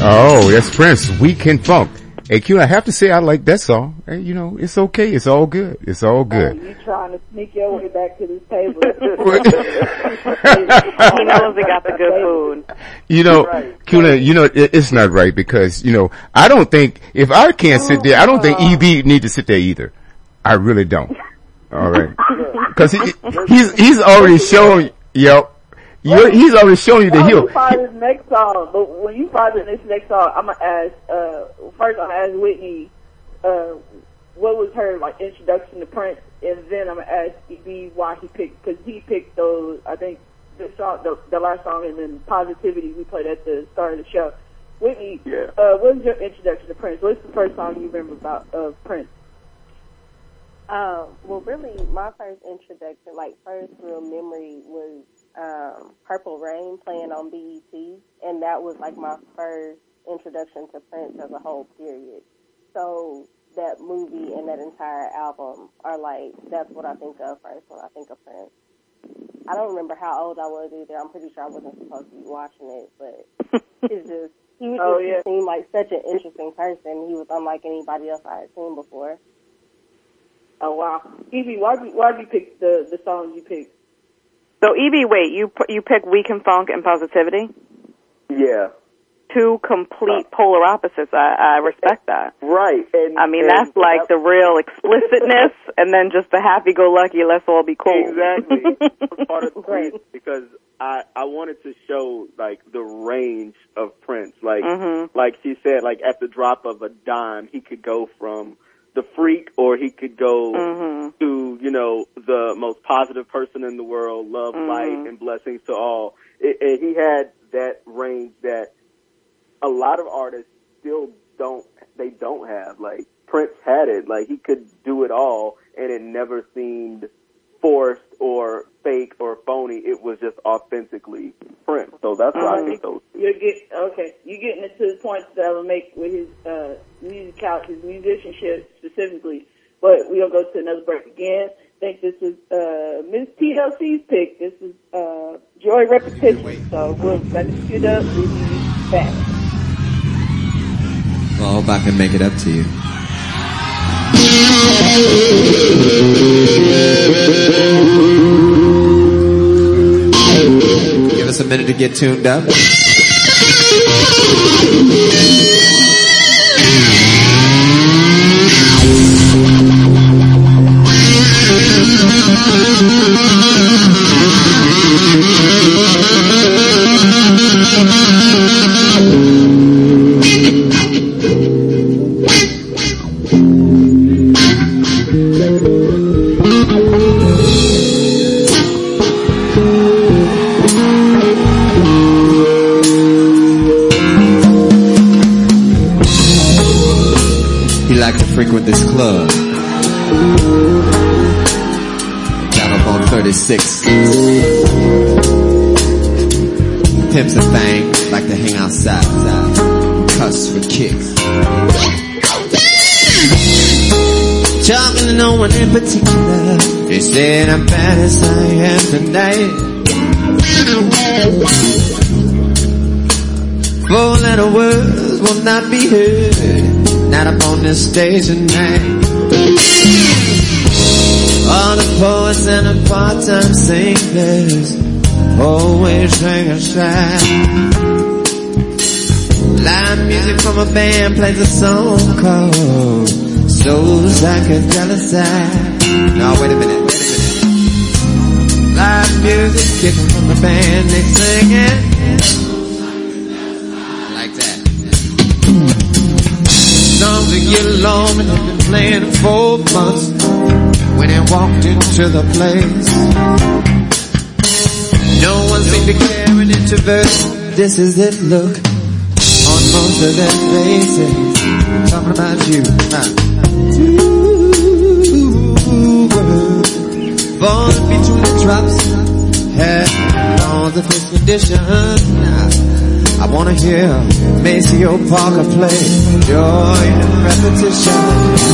Oh, that's Prince, Weekend Funk. Hey, Q, I have to say I like that song. Hey, you know, it's okay. It's all good. It's all good. Oh, you trying to sneak your way back to this table. He knows he got the good food. You know, Right. Q, you know, it, it's not right because, you know, I don't think, if I can't sit there, I don't think E B need to sit there either. I really don't. All right. Cause he, he's, he's already shown, yo, You're, he's already shown you that he'll. You find this next song, but when you find this next song, I'm gonna ask. Uh, first, I'm gonna ask Whitney, uh, what was her like introduction to Prince, and then I'm gonna ask E B why he picked, because he picked those. I think the song, the, the last song, and then Positivity we played at the start of the show. Whitney, Yeah. uh, what was your introduction to Prince? What's the first song you remember about of Prince? Um, well, really, my first introduction, like first real memory, was um, Purple Rain playing on B E T, and that was like my first introduction to Prince as a whole period. So that movie and that entire album are like, that's what I think of first when I think of Prince. I don't remember how old I was either. I'm pretty sure I wasn't supposed to be watching it, but it's just, he was Oh, just, yeah. he seemed like such an interesting person. He was unlike anybody else I had seen before. Oh wow, Evie, why did you, why did you pick the the songs you picked? So, E B, wait, you pu- you pick Weekend Funk and Positivity? Yeah. Two complete polar opposites. I, I respect that. Right. And I mean, and that's like the real explicitness, and then just the happy-go-lucky, let's all be cool. Exactly. That was part of the reason, because I I wanted to show like the range of Prince. Like Mhm. like she said, like at the drop of a dime, he could go from the freak, or he could go Mhm. to, you know, the most positive person in the world, love, Mhm. light, and blessings to all. It, and he had that range that a lot of artists still don't, they don't have. Like, Prince had it. Like, he could do it all, and it never seemed forced or fake or phony. It was just authentically Prince. So that's why I think those. You're get okay. You're getting into the points that I will make with his uh, music out, his musicianship specifically. But we'll go to another break again. I think this is uh, Miss T L C's pick. This is uh, Joy Repetition. So we'll let it get up. We'll be back. Well, I hope I can make it up to you. Give us a minute to get tuned up. Frequent this club down up on thirty-six. Pimps and thing like to hang outside, cuss for kicks. Talking to no one in particular, they said I'm bad as I am tonight. Four letter words will not be heard, not up on this stage tonight. All the poets and the part-time singers always hang aside. Live music from a band plays a song called So Psychedelic. No, wait a minute, wait a minute. Live music kicking from the band, they sing it like that. Songs that get along and have been playing for months. When he walked into the place, no one seemed to care, an introvert. This is it, look on most of their faces. Talking about you, huh? Born between the drops, had all the fifth condition. I wanna hear Maceo Parker play Joy and Repetition.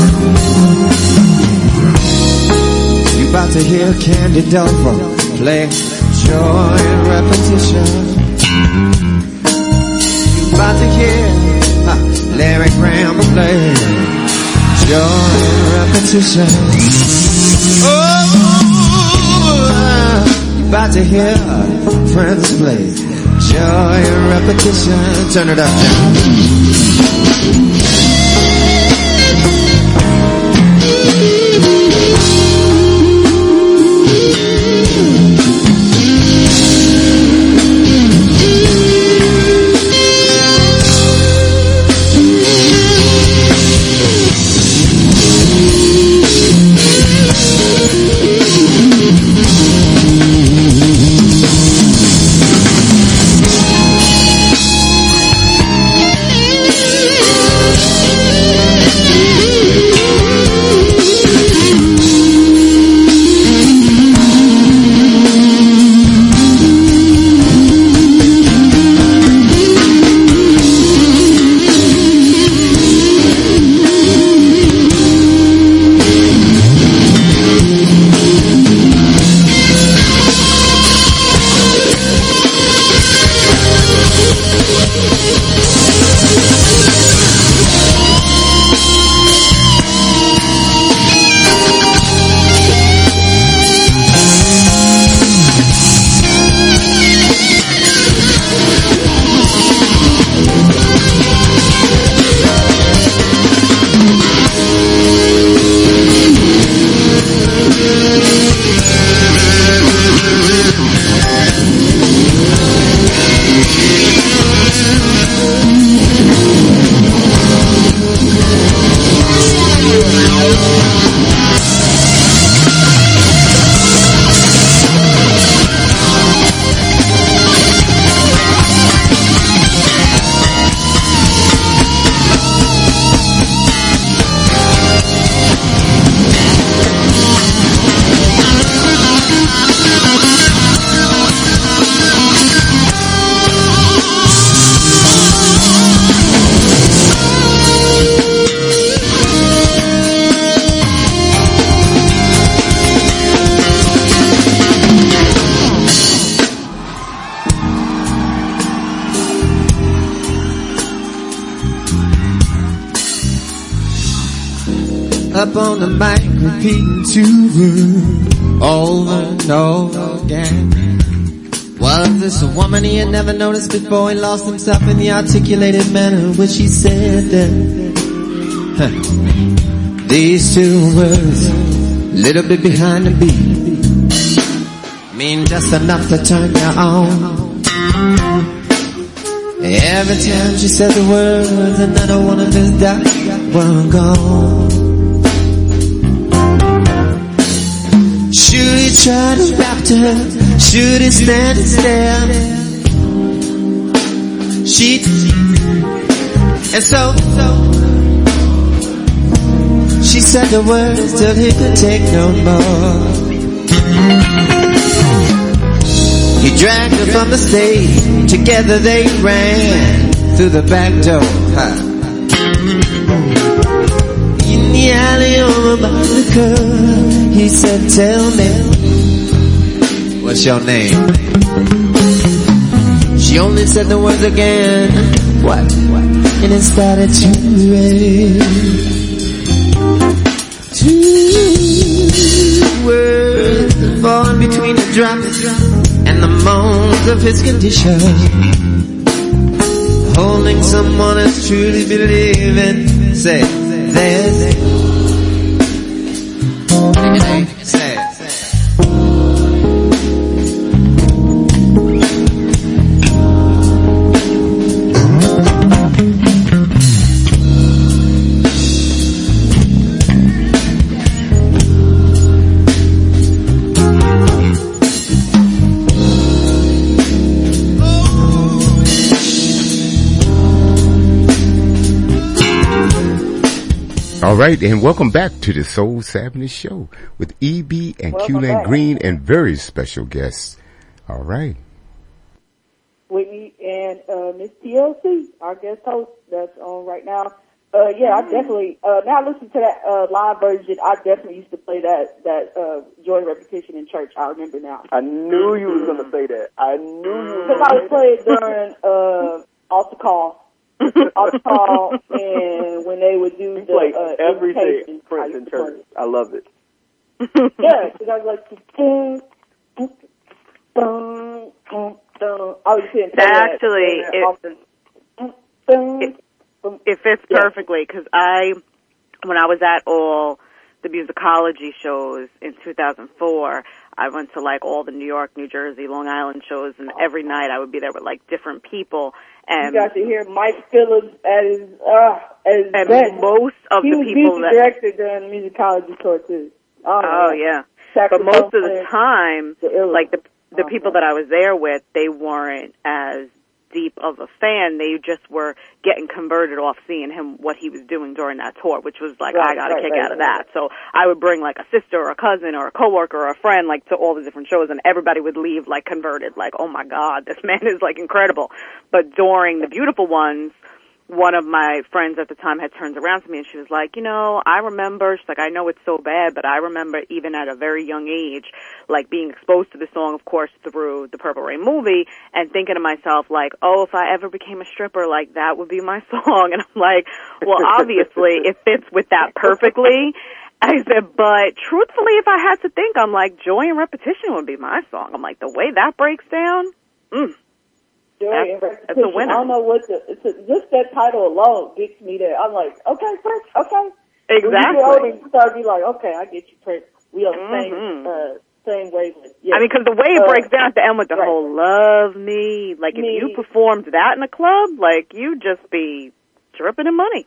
You about to hear Candy Dulfer play Joy and Repetition. You About to hear uh, Larry Graham play joy and repetition. Oh, about to hear friends play joy and repetition. Turn it up now. Up on the mic, repeating two words over and over again. Was this a woman he had never noticed before? He lost himself in the articulated manner in which he said that. Huh. These two words, little bit behind the beat, mean just enough to turn you on. Every time she said the words, another one of his dots were gone. Should he try to rap to her? Should he stand and stare? She, and so, she said the words till he could take no more. He dragged her from the stage, together they ran through the back door. Huh. In the alley over by the curb, he said, tell me, what's your name? She only said the words again, what? And it started to rain. Two words falling between the drops and the moans of his condition. Holding someone else truly believing. Say, there's say it. All right, and welcome back to the Soul Savage Show with E B and Q-Land Green and very special guests. All right. Whitney and uh, Miss T L C, our guest host that's on right now. Uh, yeah, I definitely, uh, now I listen to that uh, live version. I definitely used to play that, that uh, Joy Repetition in church. I remember now. I knew you was going to say that. I knew you was Because I was playing during uh, Altar Call, Altar Call, and when they would do You the play uh, everything invitation, I Prince used in to play church. it. I love it. Yeah, because I was like, dun, dun, dun, dun, dun. I was saying That actually, it, dun, dun, it, dun. it fits Yeah. perfectly because I, when I was at all the musicology shows in two thousand four, I went to like all the New York, New Jersey, Long Island shows, and every night I would be there with like different people. And You got to hear Mike Phillips at his, uh, at his and best. most of He the was people music that director during the musicology tour too. Oh, oh yeah, but most of the time, like the the Oh, people man. that I was there with, they weren't as deep of a fan. They just were getting converted off seeing him, what he was doing during that tour, which was like, Right, I got a right, kick right, out of right. that. So I would bring like a sister or a cousin or a coworker or a friend like to all the different shows, and everybody would leave like converted, like, oh my God, this man is like incredible. But during the beautiful ones, one of my friends at the time had turned around to me and she was like, you know, I remember, she's like, I know it's so bad, but I remember even at a very young age, like being exposed to the song, of course, through the Purple Rain movie, and thinking to myself, like, oh, if I ever became a stripper, like, that would be my song. And I'm like, well, obviously, it fits with that perfectly. I said, but truthfully, if I had to think, I'm like, Joy and Repetition would be my song. I'm like, the way that breaks down, mm. Joy That's- and that's a Repetition. winner. I don't know what the, it's a, just that title alone gets me there. I'm like, okay, Prince, okay. When you get older, Exactly. you start to be like, okay, I get you, Prince. We on the same, Mhm. uh, same wavelength. Yeah. I mean, because the way it Uh, breaks down at the end with the right. whole "love me," like Me. if you performed that in a club, like you'd just be dripping in money.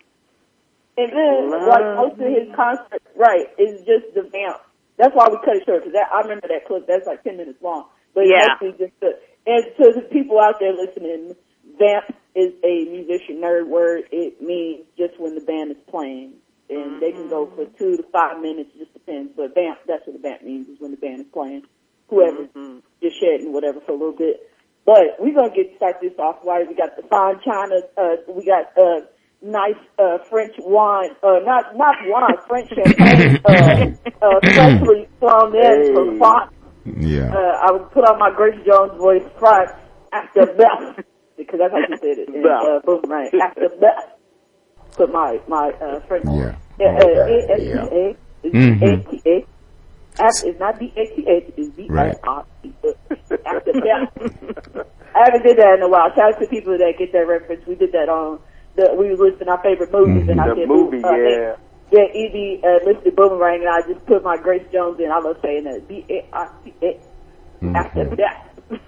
And then, Love like, most of his concert, right, is just the vamp. That's why we cut it short, because I remember that clip. That's like ten minutes long. But it's Yeah. mostly just the, and to the people out there listening, vamp is a musician nerd word. It means just when the band is playing. And they can go for two to five minutes, just depends. But vamp, that's what the vamp means, is when the band is playing. Whoever's Mhm. just shedding whatever for a little bit. But we're going to get start this off right. We got the fine china, uh, we got, uh, nice, uh, French wine, uh, not, not wine, French champagne, uh, uh, freshly thrown in Hey. from France. Yeah. Uh, I would put on my Grace Jones voice, France, after best, because that's how she said it. And, uh, boom, right, after best. Put my, my, uh, French, Yeah. uh, uh, Okay. A S T A, it's Mhm. A T A. After, it's not B A T H, it's B A R T H. After best. I haven't did that in a while. Shout out to people that get that reference. We did that on the, we were listing our favorite movies, and I The said, movie, uh, yeah. yeah, Evie uh, listed Boomerang, and I just put my Grace Jones in. I love saying that. B A R T H. After that.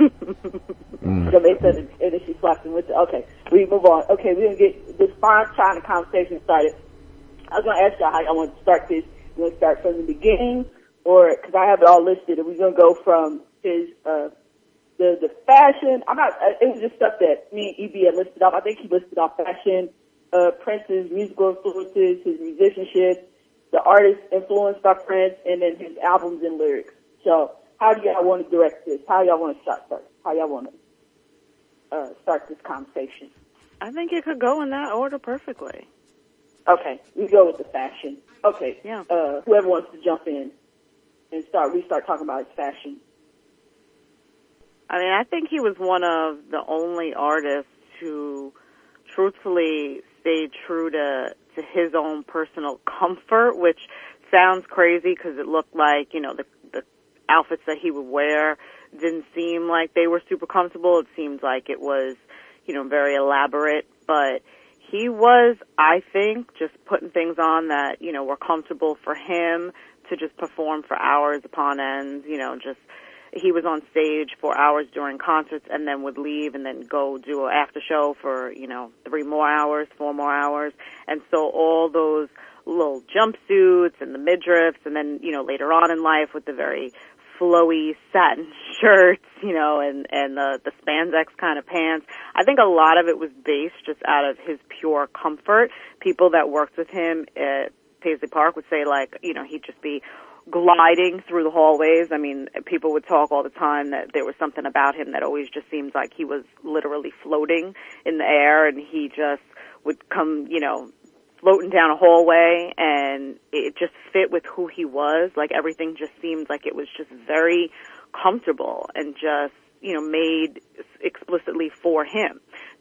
So they said it, and then she slapped him with it. Okay, we move on. Okay, we're going to get this fine China conversation started. I was going to ask y'all how y'all want to start this. We're going to start from the beginning, or, because I have it all listed, and we're going to go from his, uh, the, the fashion. I'm not, uh, it was just stuff that me and E B had listed off. I think he listed off fashion, uh, Prince's musical influences, his musicianship, the artist influenced by Prince, and then his albums and lyrics. So, how do y'all want to direct this? How y'all want to start first? How y'all want to uh, start this conversation? I think it could go in that order perfectly. Okay, we go with the fashion. Okay, Yeah. uh, whoever wants to jump in and start, we start talking about his fashion. I mean, I think he was one of the only artists who truthfully stayed true to, to his own personal comfort, which sounds crazy because it looked like, you know, the, the outfits that he would wear didn't seem like they were super comfortable. It seemed like it was, you know, very elaborate, but he was, I think, just putting things on that, you know, were comfortable for him to just perform for hours upon ends, you know, just, he was on stage for hours during concerts and then would leave and then go do an after show for, you know, three more hours, four more hours. And so all those little jumpsuits and the midriffs and then, you know, later on in life with the very flowy satin shirts, you know, and, and the, the spandex kind of pants. I think a lot of it was based just out of his pure comfort. People that worked with him at Paisley Park would say, like, you know, he'd just be gliding through the hallways. I mean, people would talk all the time that there was something about him that always just seemed like he was literally floating in the air, and he just would come, you know, floating down a hallway, and it just fit with who he was. Like, everything just seemed like it was just very comfortable and just, you know, made explicitly for him.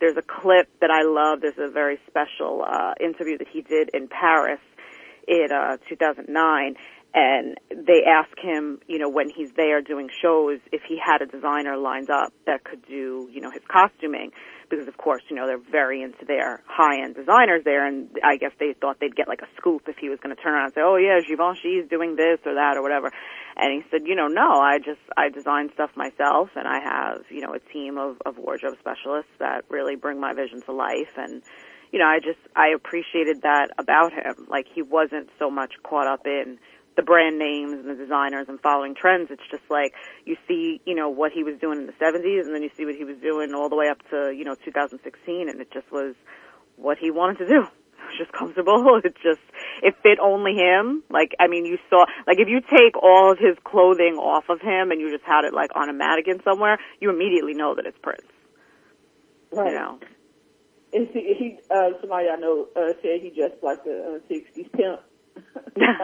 there's a clip that I love. There's a very special uh, interview that he did in Paris in uh, two thousand nine. And they ask him, you know, when he's there doing shows, if he had a designer lined up that could do, you know, his costuming. Because, of course, you know, they're very into their high-end designers there, and I guess they thought they'd get, like, a scoop if he was going to turn around and say, oh, yeah, Givenchy's doing this or that or whatever. And he said, you know, no, I just, I design stuff myself, and I have, you know, a team of, of wardrobe specialists that really bring my vision to life. And, you know, I just, I appreciated that about him. Like, he wasn't so much caught up in the brand names and the designers and following trends. It's just like you see, you know, what he was doing in the seventies, and then you see what he was doing all the way up to, you know, two thousand sixteen, and it just was what he wanted to do. It was just comfortable. It just, it fit only him. Like, I mean, you saw, like, if you take all of his clothing off of him and you just had it, like, on a mannequin somewhere, you immediately know that it's Prince. Right. You know? And he, he uh, somebody I know uh, said he dressed like a uh, sixties pimp. yeah.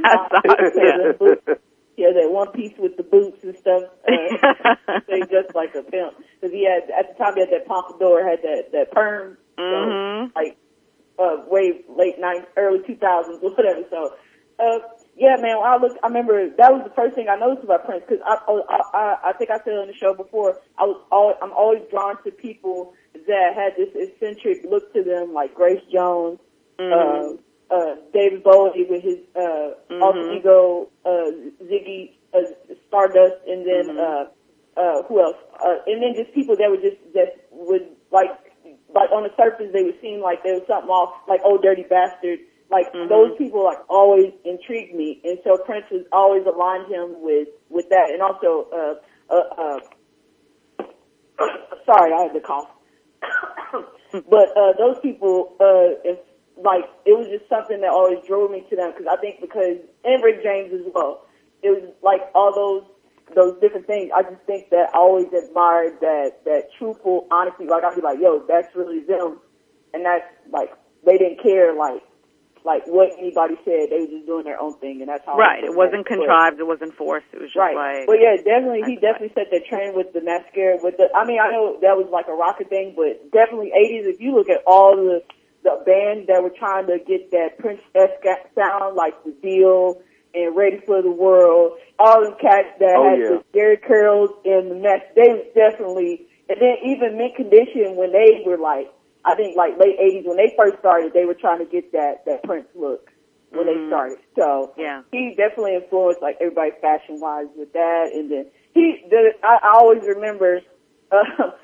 Yeah, that one piece with the boots and stuff. Uh, they just like a pimp. Because he had, at the time, he had that pompadour, had that, that perm. Mm-hmm. So, like, uh, way late nineties, early two thousands, whatever. So, uh, yeah, man, I look, I remember that was the first thing I noticed about Prince. Because I, I, I, I think I said on the show before, I was always, I'm always drawn to people that had this eccentric look to them, like Grace Jones, Mm-hmm. uh, Uh, David Bowie with his uh, mm-hmm. alter ego, uh, Ziggy uh, Stardust, and then mm-hmm. uh, uh, who else? Uh, and then just people that would just that would like like on the surface they would seem like there was something off, like Old Dirty Bastard. Like mm-hmm. those people like always intrigued me, and so Prince was always aligned him with with that, and also uh, uh, uh, sorry, I had the cough, but uh, those people. Uh, if, Like, it was just something that always drove me to them, because I think because, and Rick James as well, it was like all those, those different things. I just think that I always admired that, that truthful honesty. Like, I'd be like, yo, that's really them. And that's, like, they didn't care, like, like what anybody said. They were just doing their own thing, and that's how. Right. It wasn't contrived. It wasn't forced. It was just right. like. But yeah, definitely, he definitely set that trend with the mascara. With the, I mean, I know that was like a rocker thing, but definitely eighties. If you look at all the the bands that were trying to get that Prince-esque sound, like The Deal and Ready for the World, all them cats that oh, had yeah. the Jerry curls and the mess, they was definitely, and then even Mint Condition, when they were like, I think like late eighties, when they first started, they were trying to get that, that Prince look when mm-hmm. they started. So yeah. he definitely influenced like everybody fashion-wise with that. And then he, the, I, I always remember, uh,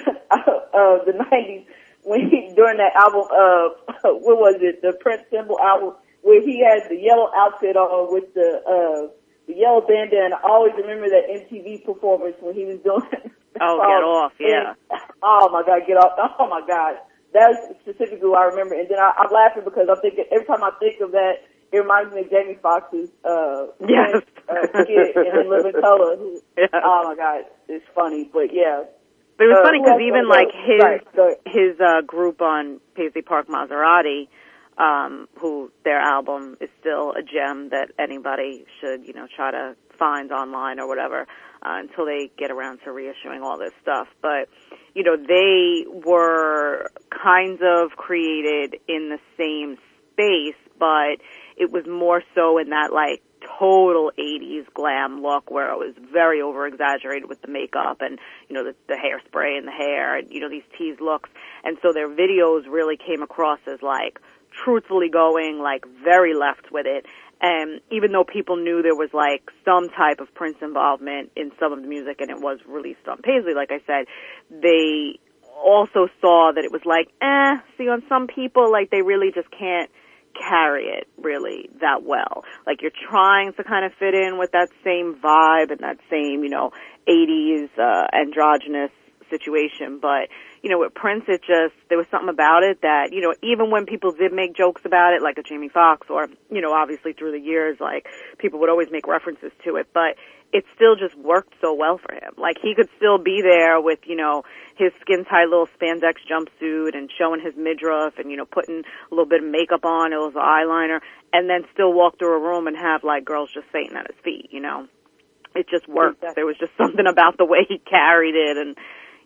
uh, the nineties, when he, during that album, uh, what was it, the Prince Symbol album, where he had the yellow outfit on with the, uh, the yellow bandana. I always remember that M T V performance when he was doing Oh, Get Off, yeah. And, oh my God, Get Off. Oh my God. That's specifically what I remember. And then I, I'm laughing because I'm thinking, every time I think of that, it reminds me of Jamie Foxx's, uh, yes. uh, skit in Living Color. Yes. Oh my God, it's funny, but yeah. But it was Uh, funny who because else even was like there? his Sorry, go ahead. his uh, group on Paisley Park Maserati, um, who their album is still a gem that anybody should you know try to find online or whatever uh, until they get around to reissuing all this stuff. But you know they were kind of created in the same space, but it was more so in that like total eighties glam look where it was very over exaggerated with the makeup and you know the, the hairspray and the hair and you know these teased looks, and so their videos really came across as like truthfully going like very left with it. And even though people knew there was like some type of Prince involvement in some of the music and it was released on Paisley, like I said, they also saw that it was like eh see on some people like they really just can't carry it really that well. Like you're trying to kind of fit in with that same vibe and that same, you know, eighties uh, androgynous situation. But, you know, with Prince, it just, there was something about it that, you know, even when people did make jokes about it, like a Jamie Foxx or, you know, obviously through the years, like people would always make references to it, but it still just worked so well for him. Like he could still be there with, you know, his skin-tight little spandex jumpsuit and showing his midriff and, you know, putting a little bit of makeup on, it was eyeliner, and then still walk through a room and have, like, girls just fainting at his feet, you know. It just worked. Exactly. There was just something about the way he carried it and,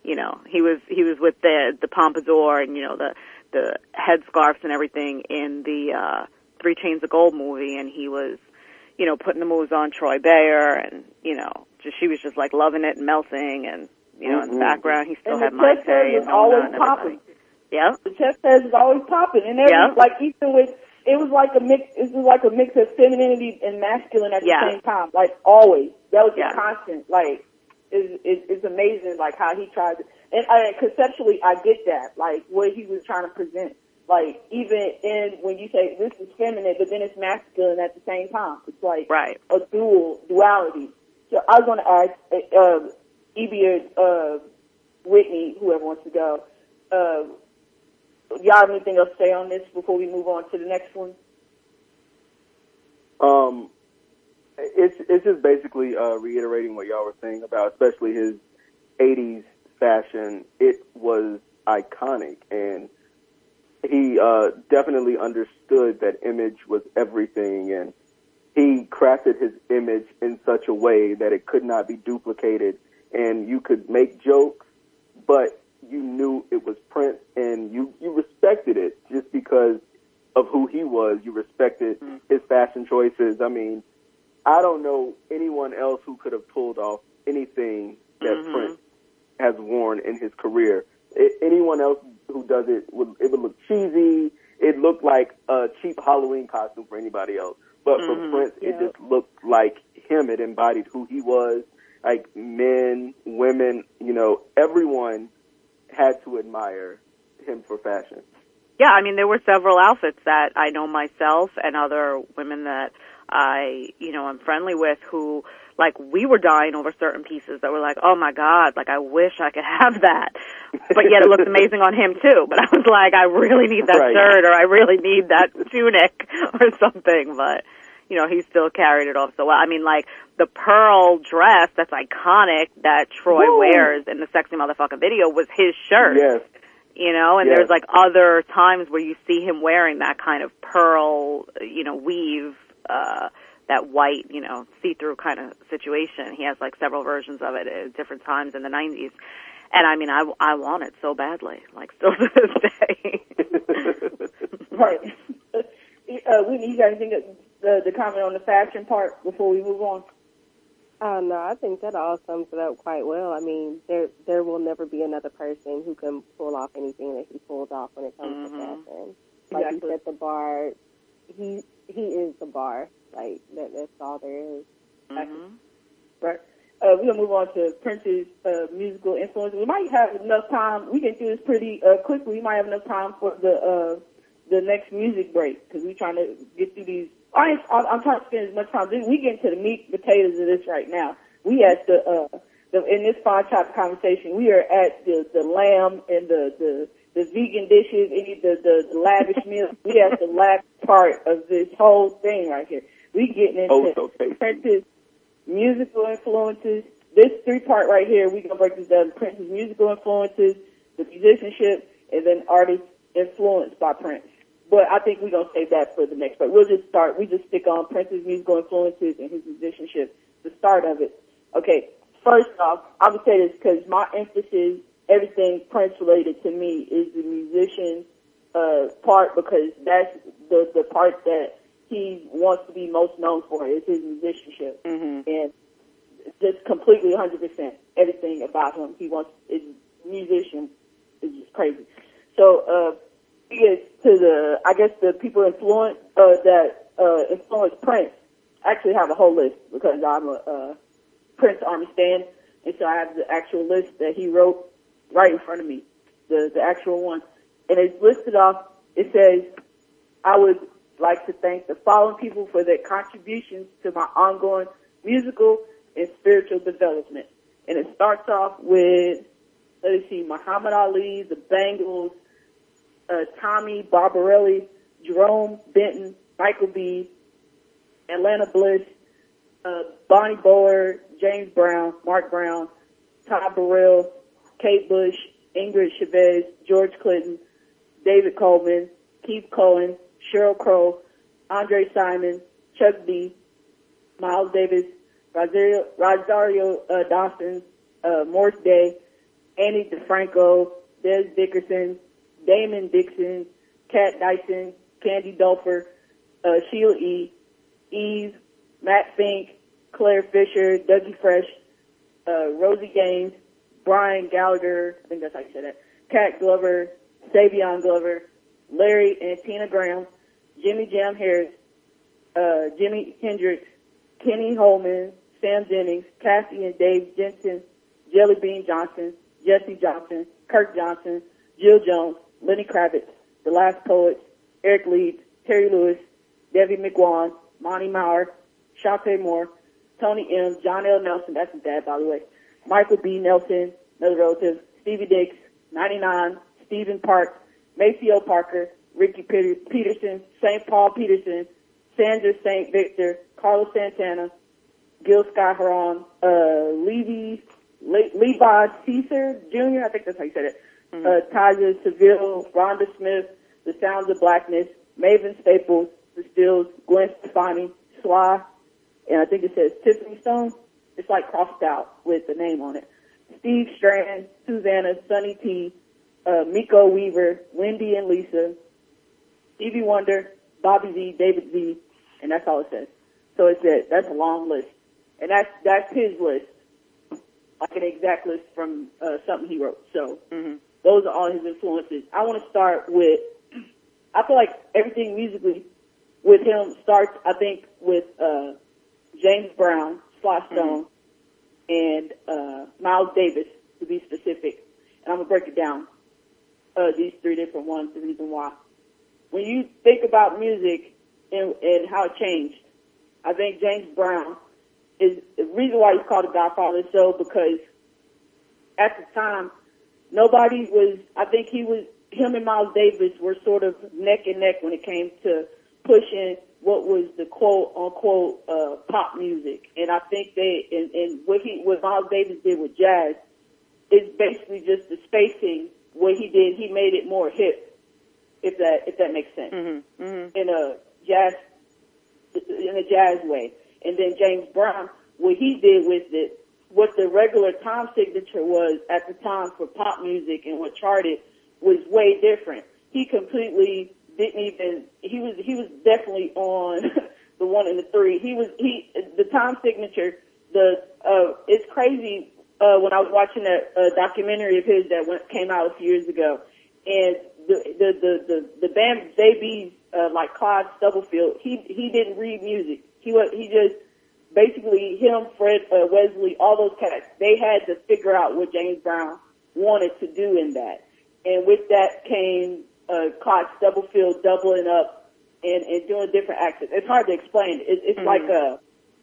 you know, he was he was with the the pompadour and, you know, the the headscarves and everything in the uh Three Chains of Gold movie, and he was, you know, putting the moves on Troy Bayer, and, you know, just she was just like loving it and melting, and, you know, mm-hmm. in the background he still and had the my chest say is always popping. Yeah, the chest hairs is always popping, and every, yeah. like even with it was like a mix. It was like a mix of femininity and masculine at the yeah. same time. Like always, that was yeah. a constant. Like it's, it's, it's amazing, like how he tried to. And I, conceptually, I get that, like what he was trying to present. Like even in when you say this is feminine, but then it's masculine at the same time. It's like right. a dual duality. So I was going to ask uh, Evie or uh, Whitney, whoever wants to go. Uh, y'all have anything else to say on this before we move on to the next one? Um, it's it's just basically uh, reiterating what y'all were saying about, especially his eighties fashion. It was iconic, and he uh, definitely understood that image was everything, and he crafted his image in such a way that it could not be duplicated, and you could make jokes, but you knew it was Prince, and you, you respected it just because of who he was. You respected mm-hmm. his fashion choices. I mean, I don't know anyone else who could have pulled off anything that mm-hmm. Prince has worn in his career. It, anyone else who does it, would, it would look cheesy. It looked like a cheap Halloween costume for anybody else. But mm-hmm. for Prince, yeah. it just looked like him. It embodied who he was. Like men, women, you know, everyone had to admire him for fashion. Yeah, I mean, there were several outfits that I know myself and other women that I, you know, I'm friendly with who, like, we were dying over certain pieces that were like, oh my God, like, I wish I could have that. But yet it looked amazing on him too. But I was like, I really need that right. shirt, or I really need that tunic or something. But, you know, he still carried it off so well. I mean, like, the pearl dress that's iconic that Troy Woo! wears in the Sexy Motherfucker video was his shirt. Yes. You know, and yes. there's like other times where you see him wearing that kind of pearl, you know, weave, uh, that white, you know, see-through kind of situation. He has like several versions of it at different times in the nineties. And I mean, I, I want it so badly, like still to this day. Right. Uh, Whitney, you got anything to, to comment on the fashion part before we move on? Uh, no, I think that all sums it up quite well. I mean, there there will never be another person who can pull off anything that he pulls off when it comes mm-hmm. to fashion. Like exactly. he set the bar, he he is the bar. Like that, that's all there is. Mm-hmm. Right. Uh, we're gonna move on to Prince's uh, musical influence. We might have enough time. We can do this pretty uh, quickly. We might have enough time for the uh, the next music break because we're trying to get through these. I, I'm trying to spend as much time. We get into the meat and potatoes of this right now. We at the, uh, the in this fine chop conversation, we are at the, the lamb and the, the, the vegan dishes, any the, the, the lavish meals. We at the last part of this whole thing right here. We getting into oh, so Prince's musical influences. This three part right here, we gonna break this down. Prince's musical influences, the musicianship, and then artists influenced by Prince. But I think we're going to save that for the next part. We'll just start. We just stick on Prince's musical influences and his musicianship, the start of it. Okay, first off, I would say this because my emphasis, everything Prince related to me is the musician uh, part because that's the, the part that he wants to be most known for is his musicianship. Mm-hmm. And just completely one hundred percent everything about him. He wants, his musician is just crazy. So, uh, get to the, I guess the people influence, uh, that, uh, influenced Prince. I actually have a whole list because I'm a, uh, Prince Army stan, and so I have the actual list that he wrote right in front of me, the, the actual one. And it's listed off, it says, I would like to thank the following people for their contributions to my ongoing musical and spiritual development. And it starts off with, let's see, Muhammad Ali, the Bangles, Uh, Tommy Barbarelli, Jerome Benton, Michael B., Atlanta Bliss, uh, Bonnie Bower, James Brown, Mark Brown, Todd Burrell, Kate Bush, Ingrid Chavez, George Clinton, David Coleman, Keith Cohen, Sheryl Crow, Andre Simon, Chuck D, Miles Davis, Rosario, Rosario uh, Dawson, uh, Morris Day, Annie DeFranco, Des Dickerson, Damon Dixon, Kat Dyson, Candy Dulfer, uh, Sheila E., Eve, Matt Fink, Claire Fisher, Dougie Fresh, uh, Rosie Gaines, Brian Gallagher, I think that's how you say that, Kat Glover, Savion Glover, Larry and Tina Graham, Jimmy Jam Harris, uh, Jimi Hendrix, Kenny Holman, Sam Jennings, Cassie and Dave Jensen, Jelly Bean Johnson, Jesse Johnson, Kirk Johnson, Jill Jones, Lenny Kravitz, The Last Poets, Eric Leeds, Terry Lewis, Debbie McWan, Monty Mauer, Shantae Moore, Tony M., John L. Nelson, that's his dad, by the way, Michael B. Nelson, another relative, Stevie Dix, ninety-nine, Stephen Parks, Maceo Parker, Ricky Peter- Peterson, Saint Paul Peterson, Sandra Saint Victor, Carlos Santana, Gil Scott Heron, uh, Levi, Le- Levi Caesar Junior, I think that's how you said it, mm-hmm. uh, Taja Seville, Rhonda Smith, The Sounds of Blackness, Maven Staples, The Stills, Gwen Stefani, Sly, and I think it says Tiffany Stone. It's like crossed out with the name on it. Steve Strand, Susanna, Sunny T, uh, Miko Weaver, Wendy and Lisa, Stevie Wonder, Bobby Z, David Z, and that's all it says. So it's it. That's a long list. And that's, that's his list. Like an exact list from, uh, something he wrote. So, mm-hmm. those are all his influences. I want to start with, I feel like everything musically with him starts, I think, with, uh, James Brown, Sly Stone, mm-hmm. and, uh, Miles Davis, to be specific. And I'm going to break it down. Uh, these three different ones, the reason why. When you think about music and, and how it changed, I think James Brown is the reason why he's called the Godfather. So because at the time, nobody was, I think he was, him and Miles Davis were sort of neck and neck when it came to pushing what was the quote unquote, uh, pop music. And I think they, and, and what he, what Miles Davis did with jazz is basically just the spacing. What he did, he made it more hip, if that, if that makes sense. Mm-hmm. Mm-hmm. In a jazz, in a jazz way. And then James Brown, what he did with it, what the regular time signature was at the time for pop music and what charted was way different. He completely didn't even, he was, he was definitely on the one and the three. He was, he, the time signature, the, uh, it's crazy, uh, when I was watching that, uh, documentary of his that went, came out a few years ago, and the, the, the, the, the band J B's, uh, like Clyde Stubblefield, he, he didn't read music. He was, he just, basically him, Fred, uh, Wesley, all those cats, they had to figure out what James Brown wanted to do in that. And with that came, uh, Clyde Stubblefield doubling up and, and doing different accents. It's hard to explain. It, it's mm-hmm. like a,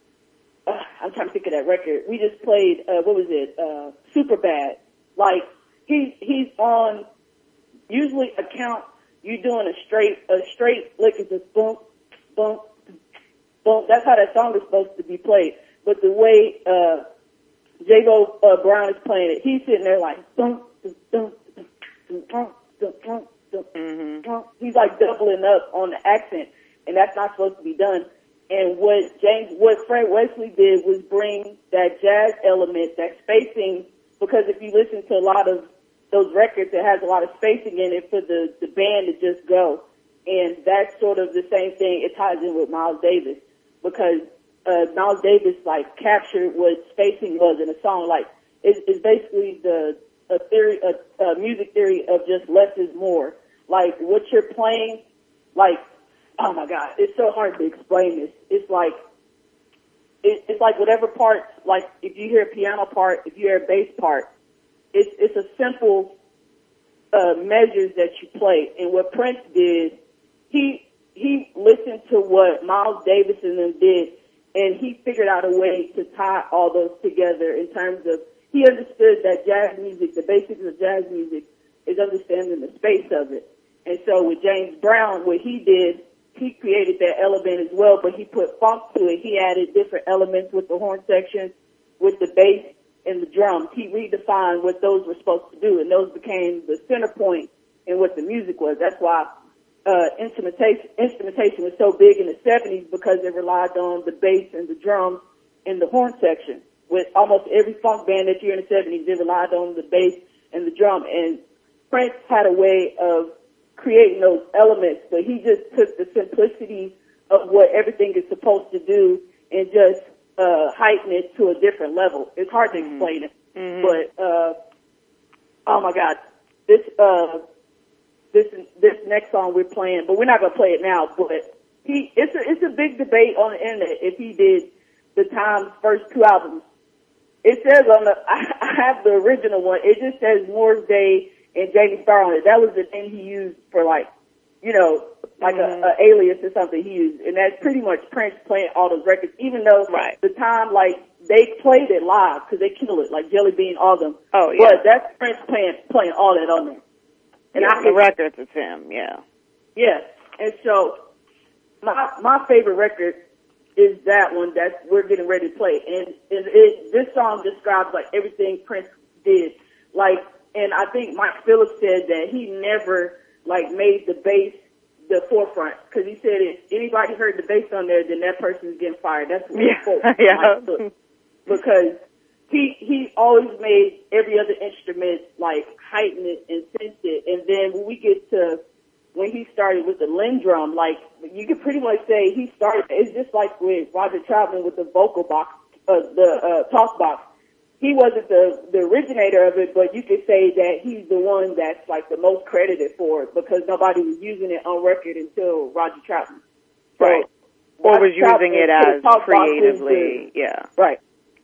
uh, I'm trying to think of that record. We just played, uh, what was it, uh, Superbad. Like, he's, he's on, usually a count, you're doing a straight, a straight lick is just boom, boom, boom. That's how that song is supposed to be played. But the way, uh, J-Bo, uh, Brown is playing it, he's sitting there like, boom, boom, boom, boom, boom, boom, boom, boom, mm-hmm. boom. He's like doubling up on the accent, and that's not supposed to be done. And what James, what Fred Wesley did was bring that jazz element, that spacing, because if you listen to a lot of those records, it has a lot of spacing in it for the, the band to just go. And that's sort of the same thing. It ties in with Miles Davis because, uh, Miles Davis, like, captured what spacing was in a song. Like, it's, it's basically the, a theory, a, a music theory of just less is more. Like, what you're playing, like, oh my God, it's so hard to explain this. It's like, it, it's like whatever parts, like, if you hear a piano part, if you hear a bass part, it's, it's a simple, uh, measures that you play. And what Prince did, he, he listened to what Miles Davis and them did, and he figured out a way to tie all those together in terms of, he understood that jazz music, the basics of jazz music, is understanding the space of it. And so with James Brown, what he did, he created that element as well, but he put funk to it. He added different elements with the horn section, with the bass and the drums. He redefined what those were supposed to do, and those became the center point in what the music was. That's why uh instrumentation instrumentation was so big in the seventies, because it relied on the bass and the drums and the horn section. With almost every funk band that you hear in the seventies, they relied on the bass and the drum. And Prince had a way of creating those elements, but he just took the simplicity of what everything is supposed to do and just uh, heighten it to a different level. It's hard to explain it, Mm-hmm. but uh, oh my God, this uh, this this next song we're playing, but we're not gonna play it now. But he, it's a it's a big debate on the internet if he did the Times' first two albums. It says on the I have the original one. It just says Moore's Day and Jamie Starr on it. That was the name he used for like, you know, like Mm-hmm. a, a alias or something he used, and that's pretty much Prince playing all those records. Even though Right. the time like they played it live because they kill it, like Jelly Bean, all of them. Oh, yeah. But that's Prince playing playing all that on there. And Yeah, I the could, records, it's him, yeah. yeah. And so my my favorite record is that one that we're getting ready to play. And, and it, this song describes like everything Prince did. Like, and I think Mike Phillips said that he never like made the bass the forefront because he said if anybody heard the bass on there, then that person is getting fired. That's what Yeah, he quote yeah. Mike Phillips. Because he he always made every other instrument like heighten it and sense it. And then when we get to when he started with the Lindrum, like you could pretty much say he started. It's just like with Roger Troutman with the vocal box, uh, the uh, talk box. He wasn't the the originator of it, but you could say that he's the one that's like the most credited for it because nobody was using it on record until Roger Troutman. So, Right. Or Roger was using Troutman it put a as talk box creatively, into- yeah. Right.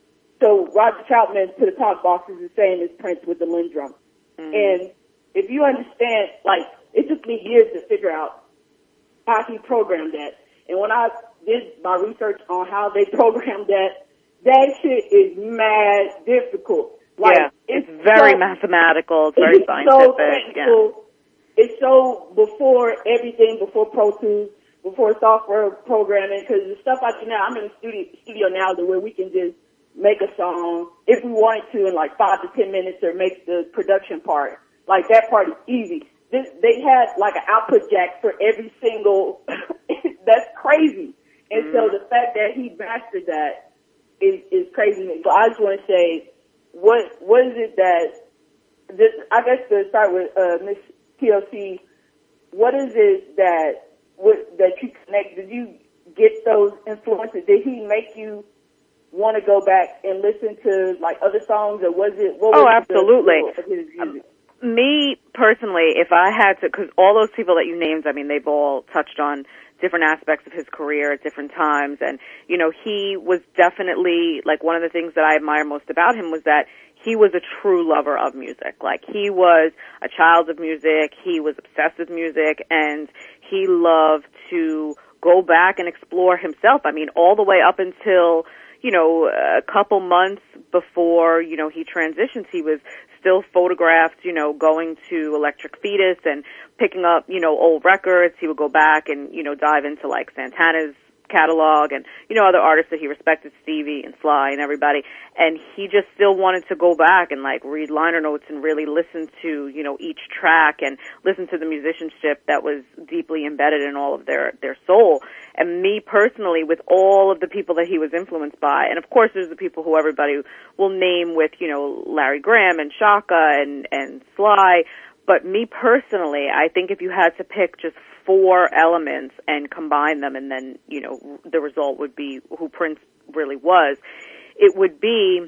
So Roger Troutman to the talk box is the same as Prince with the Lindrum. Mm-hmm. And if you understand, like, it took me years to figure out how he programmed that. And when I did my research on how they programmed that, that shit is mad difficult. Like, yeah, it's, very so, mathematical, it's very it's scientific, so yeah. technical. It's so before everything, before Pro Tools, before software programming, because the stuff I do now, I'm in a studio, studio now to where we can just make a song if we wanted to in like five to ten minutes or make the production part. Like that part is easy. This, they had like an output jack for every single, that's crazy. And mm. so the fact that he mastered that is, is crazy. So I just want to say, what, what is it that, this, I guess to start with, uh, Miss T L C, what is it that, what, that you connect, did you get those influences? Did he make you want to go back and listen to like other songs, or was it? What was oh, absolutely. The, of his music? Um, me personally, if I had to, because all those people that you named, I mean, they've all touched on different aspects of his career at different times, and you know, he was definitely like one of the things that I admire most about him was that he was a true lover of music. Like he was a child of music, he was obsessed with music, and he loved to go back and explore himself. I mean, all the way up until, you know, a couple months before, you know, he transitions, he was still photographed, you know, going to Electric Fetus and picking up, you know, old records. He would go back and, you know, dive into like Santana's catalog and, you know, other artists that he respected, Stevie and Sly and everybody. And he just still wanted to go back and like read liner notes and really listen to, you know, each track and listen to the musicianship that was deeply embedded in all of their, their soul. And me personally, with all of the people that he was influenced by, and of course there's the people who everybody will name with, you know, Larry Graham and Chaka and, and Sly, but me personally, I think if you had to pick just four elements and combine them and then, you know, the result would be who Prince really was, it would be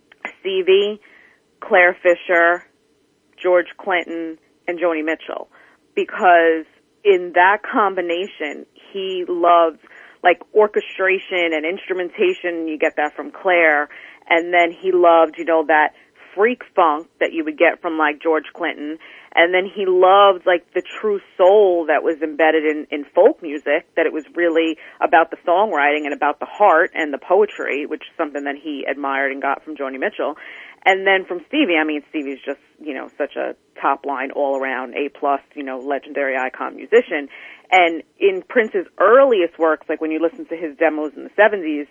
Stevie, Claire Fisher, George Clinton, and Joni Mitchell. Because in that combination, he loved like orchestration and instrumentation. You get that from Claire. And then he loved, you know, that freak funk that you would get from like George Clinton. And then he loved like the true soul that was embedded in, in folk music, that it was really about the songwriting and about the heart and the poetry, which is something that he admired and got from Joni Mitchell. And then from Stevie, I mean, Stevie's just, you know, such a top line all around A plus, you know, legendary icon musician. And in Prince's earliest works, like when you listen to his demos in the seventies,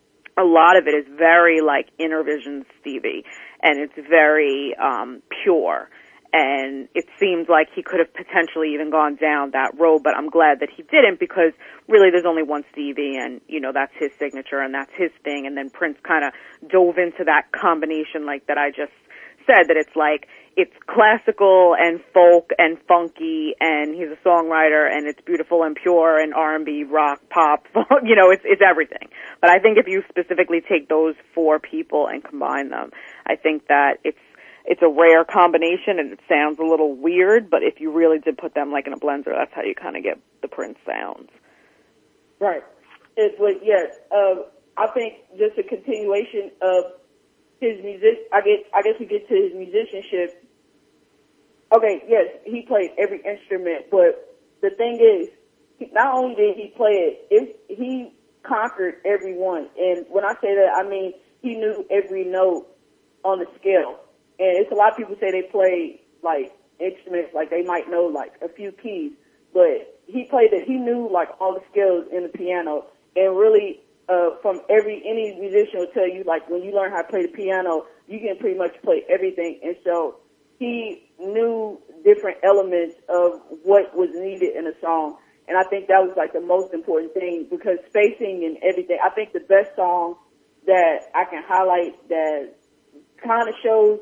a lot of it is very like inner vision Stevie, and it's very um pure. And it seems like he could have potentially even gone down that road, but I'm glad that he didn't, because really there's only one Stevie, and, you know, that's his signature and that's his thing. And then Prince kind of dove into that combination like that I just said, that it's like, it's classical and folk and funky, and he's a songwriter, and it's beautiful and pure and R and B, rock, pop, you know, it's it's everything. But I think if you specifically take those four people and combine them, I think that it's it's a rare combination, and it sounds a little weird, but if you really did put them like in a blender, that's how you kind of get the Prince sounds. Right. It's what, yes. Uh, I think just a continuation of his music. I guess I guess we get to his musicianship. Okay, yes, he played every instrument, but the thing is, he, not only did he play it, it, he conquered every one. And when I say that, I mean he knew every note on the scale. And it's a lot of people say they play like instruments, like they might know like a few keys, but he played it. He knew like all the scales in the piano, and really, uh, from every any musician will tell you, like when you learn how to play the piano, you can pretty much play everything. And so he knew different elements of what was needed in a song. And I think that was like the most important thing, because spacing and everything. I think the best song that I can highlight that kind of shows,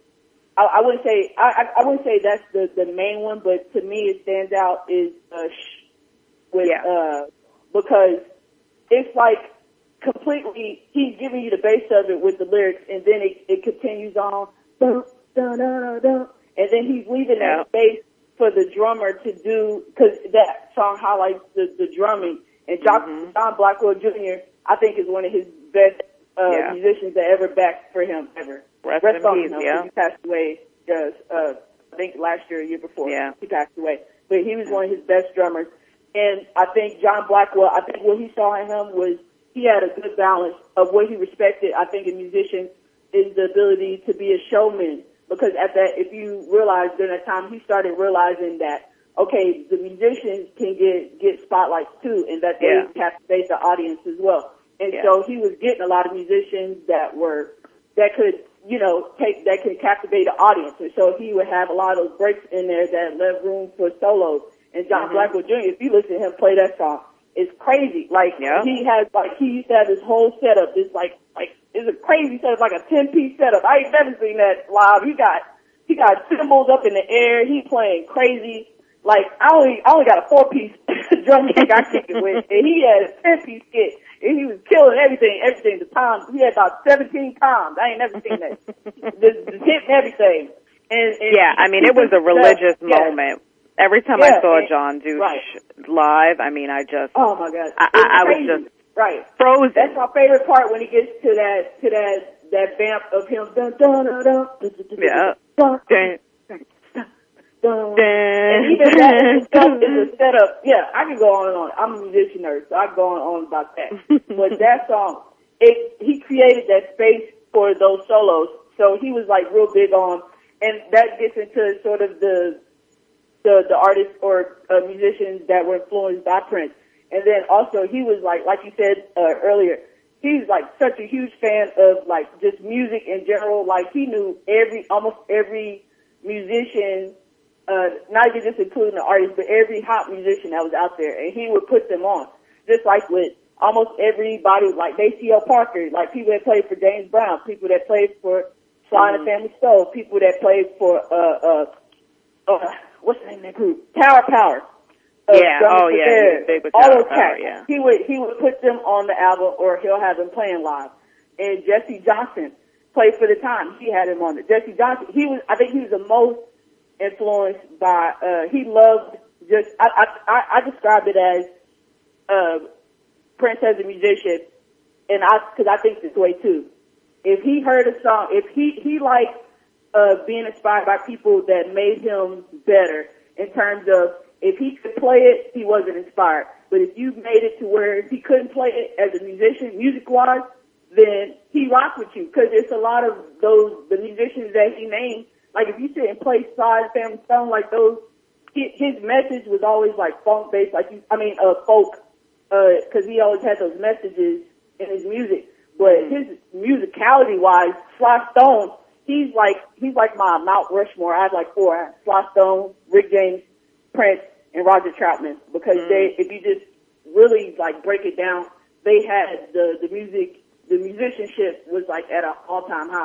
I, I wouldn't say, I, I wouldn't say that's the, the main one, but to me it stands out is, uh, Shh, with, yeah. uh, because it's like completely, he's giving you the bass of it with the lyrics, and then it, it continues on, dun, dun, dun, dun, dun, and then he's leaving yeah. that space for the drummer to do, because that song highlights the, the drumming. And John, mm-hmm. John Blackwell Junior, I think, is one of his best uh, yeah. musicians that ever backed for him, ever. Rest, Rest in on peace, him. yeah. He passed away, uh, uh, I think last year or year before. Yeah. He passed away. But he was one of his best drummers. And I think John Blackwell, I think what he saw in him was he had a good balance of what he respected, I think, in musicians is the ability to be a showman. Because at that, if you realize during that time, he started realizing that, okay, the musicians can get, get spotlights too, and that they yeah. captivate the audience as well. And yeah. so he was getting a lot of musicians that were, that could, you know, take, that could captivate the audience. And so he would have a lot of those breaks in there that left room for solos. And John mm-hmm. Blackwell Junior, if you listen to him play that song, it's crazy. Like, yeah. he has, like, he used to have this whole setup, this, like, like, it's a crazy setup, like a ten-piece setup. I ain't never seen that live. He got, he got cymbals up in the air. He playing crazy. Like, I only, I only got a four-piece drum kick I kicked it with, and he had a ten-piece kick, and he was killing everything, everything. The toms, he had about seventeen toms. I ain't never seen that. the, the hit and everything. And, and yeah, I mean, it was a religious yeah. moment. Every time yeah, I saw and, John do right. sh- live, I mean, I just, oh my God, I, I, I was just right. frozen. That's my favorite part when he gets to that, to that, that vamp of him. Dun, dun, dun, dun, yeah. dun, dun, dun, dun. And even that itself is a setup. Yeah, I can go on and on. I'm a musician nerd, so I can go on and on about that. But that song, it, he created that space for those solos. So he was like real big on, and that gets into sort of the, the, the artists or uh, musicians that were influenced by Prince. And then also he was like, like you said uh, earlier, he's like such a huge fan of like just music in general. Like he knew every, almost every musician, uh, not even just including the artists, but every hot musician that was out there, and he would put them on. Just like with almost everybody, like Maceo Parker, like people that played for James Brown, people that played for Sly and the Family Stone, people that played for, uh, uh, uh, what's the name of that group? Tower Power. Uh, yeah, oh yeah, he was big with all Tower those Power, cats. yeah. He would, he would put them on the album, or he'll have them playing live. And Jesse Johnson played for the time. He had him on it. Jesse Johnson, he was, I think he was the most influenced by, uh, he loved just, I, I, I, I describe it as, uh, Prince as a musician, and I, cause I think this way too. If he heard a song, if he, he liked, uh, being inspired by people that made him better in terms of, if he could play it, he wasn't inspired. But if you made it to where he couldn't play it as a musician, music-wise, then he rocked with you. Cause it's a lot of those, the musicians that he named, like if you sit and play Sly and Family Stone, like those, his message was always like funk-based, like you, I mean, uh, folk, uh, cause he always had those messages in his music. But his musicality-wise, Sly Stone, he's like, he's like my Mount Rushmore. I have like four. I have Sly Stone, Rick James, Prince, and Roger Troutman, because mm. they, if you just really like break it down, they had the, the music, the musicianship was like at an all-time high.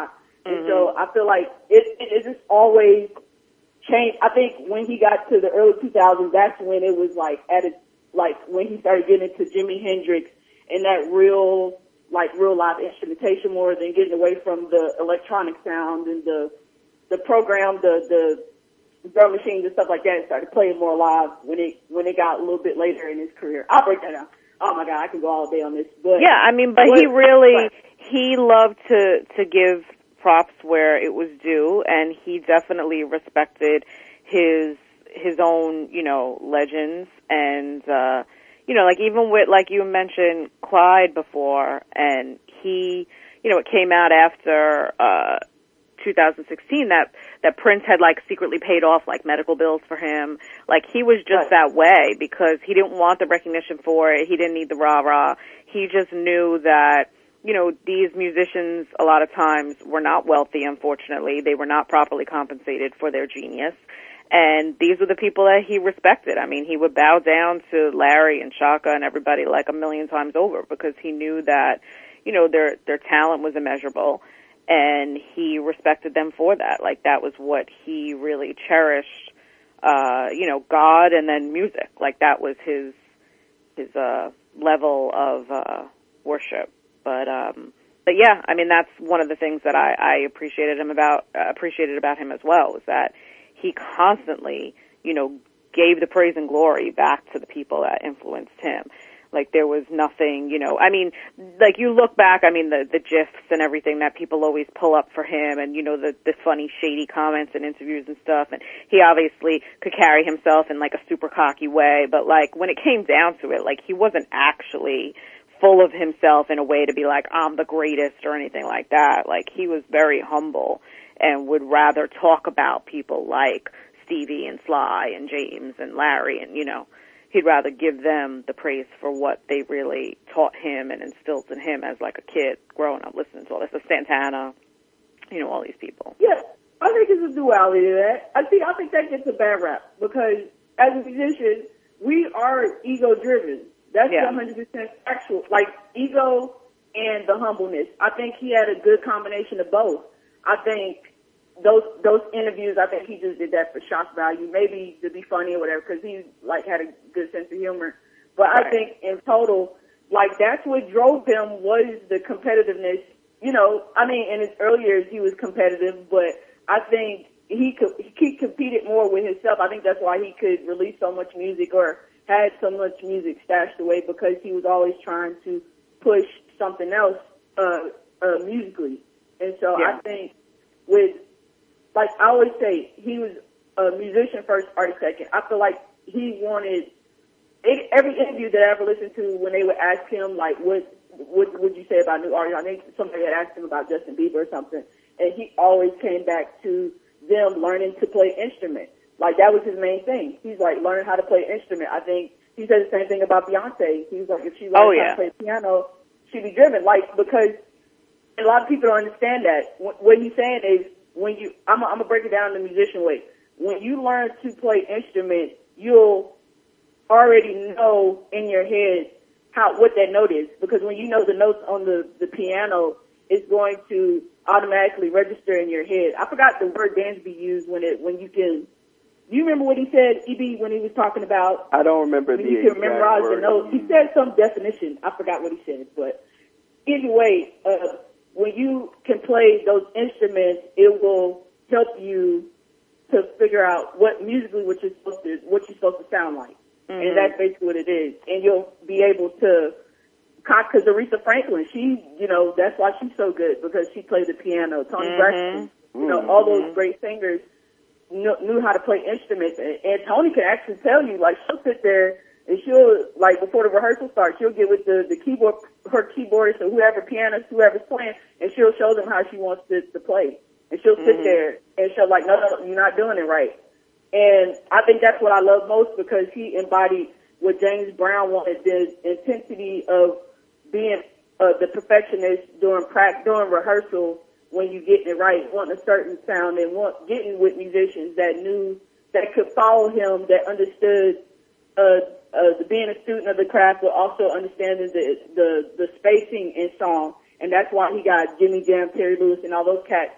And so I feel like it, it, it just always changed. I think when he got to the early two thousands, that's when it was like at a, like when he started getting into Jimi Hendrix and that real, like real live instrumentation more than getting away from the electronic sound and the, the program, the, the drum machines and stuff like that, and started playing more live when it, when it got a little bit later in his career. I'll break that down. Oh my God, I can go all day on this, but. Yeah, I mean, but what, he really, but, he loved to, to give props where it was due, and he definitely respected his his own, you know, legends. And uh you know, like even with, like you mentioned Clyde before, and he, you know, it came out after uh two thousand sixteen that that Prince had like secretly paid off like medical bills for him. Like he was just right. that way because he didn't want the recognition for it. He didn't need the rah rah. He just knew that, you know, these musicians a lot of times were not wealthy, unfortunately. They were not properly compensated for their genius. And these were the people that he respected. I mean, he would bow down to Larry and Chaka and everybody like a million times over because he knew that, you know, their their talent was immeasurable, and he respected them for that. Like, that was what he really cherished, uh, you know, God and then music. Like, that was his his uh level of uh worship. But, um, but yeah, I mean, that's one of the things that I, I appreciated him about, uh, appreciated about him as well, was that he constantly, you know, gave the praise and glory back to the people that influenced him. Like, there was nothing, you know, I mean, like, you look back, I mean, the, the GIFs and everything that people always pull up for him, and, you know, the, the funny, shady comments and interviews and stuff, and he obviously could carry himself in, like, a super cocky way, but, like, when it came down to it, like, he wasn't actually full of himself in a way to be like, I'm the greatest or anything like that. Like, he was very humble and would rather talk about people like Stevie and Sly and James and Larry, and, you know, he'd rather give them the praise for what they really taught him and instilled in him as like a kid growing up listening to all this, the Santana, you know, all these people. Yeah, I think it's a duality to that. I think I think that gets a bad rap because as a musician, we are ego driven. That's Yeah. one hundred percent factual. Like, ego and the humbleness. I think he had a good combination of both. I think those those interviews, I think he just did that for shock value, maybe to be funny or whatever, because he, like, had a good sense of humor. But Right. I think in total, like, that's what drove him was the competitiveness. You know, I mean, in his early years, he was competitive, but I think he could, he competed more with himself. I think that's why he could release so much music or had so much music stashed away, because he was always trying to push something else uh, uh, musically. And so Yeah. I think with, like I always say, he was a musician first, artist second. I feel like he wanted, it, every interview that I ever listened to, when they would ask him, like, what what would you say about new artists? I think somebody had asked him about Justin Bieber or something, and he always came back to them learning to play instruments. Like, that was his main thing. He's like, learn how to play an instrument. I think he said the same thing about Beyonce. He was like, if she learned Oh, how yeah. to play piano, she'd be driven. Like, because a lot of people don't understand that. What what he's saying is, when you, I'm, I'm gonna break it down the musician way. When you learn to play instrument, you'll already know in your head how, what that note is. Because when you know the notes on the, the piano, it's going to automatically register in your head. I forgot the word Dansby used when it, when you can, do you remember what he said, E B, when he was talking about, I don't remember when the you can exact memorize word. the notes? He said some definition. I forgot what he said, but anyway, uh, when you can play those instruments, it will help you to figure out what musically what you're supposed to what you're supposed to sound like, Mm-hmm. and that's basically what it is. And you'll be able to, because Aretha Franklin, she, you know, that's why she's so good, because she played the piano. Toni Mhm. Braxton, you know, all those great singers knew, knew how to play instruments, and, and Toni can actually tell you, like, she'll sit there and she'll, like, before the rehearsal starts, she'll get with the, the keyboard, her keyboardist or whoever, pianist, whoever's playing, and she'll show them how she wants to, to play. And she'll sit Mhm. there and she'll like, no, no, you're not doing it right. And I think that's what I love most, because he embodied what James Brown wanted, the intensity of being uh, the perfectionist during practice, during rehearsal, when you getting it right, wanting a certain sound, and want, getting with musicians that knew, that could follow him, that understood uh, uh, the being a student of the craft, but also understanding the, the, the spacing in song. And that's why he got Jimmy Jam, Terry Lewis, and all those cats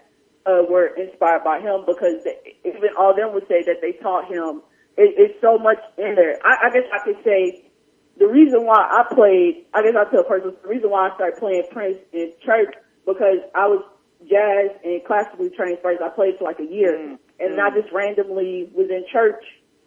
uh, were inspired by him because they, even all of them would say that they taught him. It, it's so much in there. I, I guess I could say the reason why I played, I guess I'll tell a person, the reason why I started playing Prince in church because I was jazz and classically trained first. I played for like a year. Mm. And mm. I just randomly was in church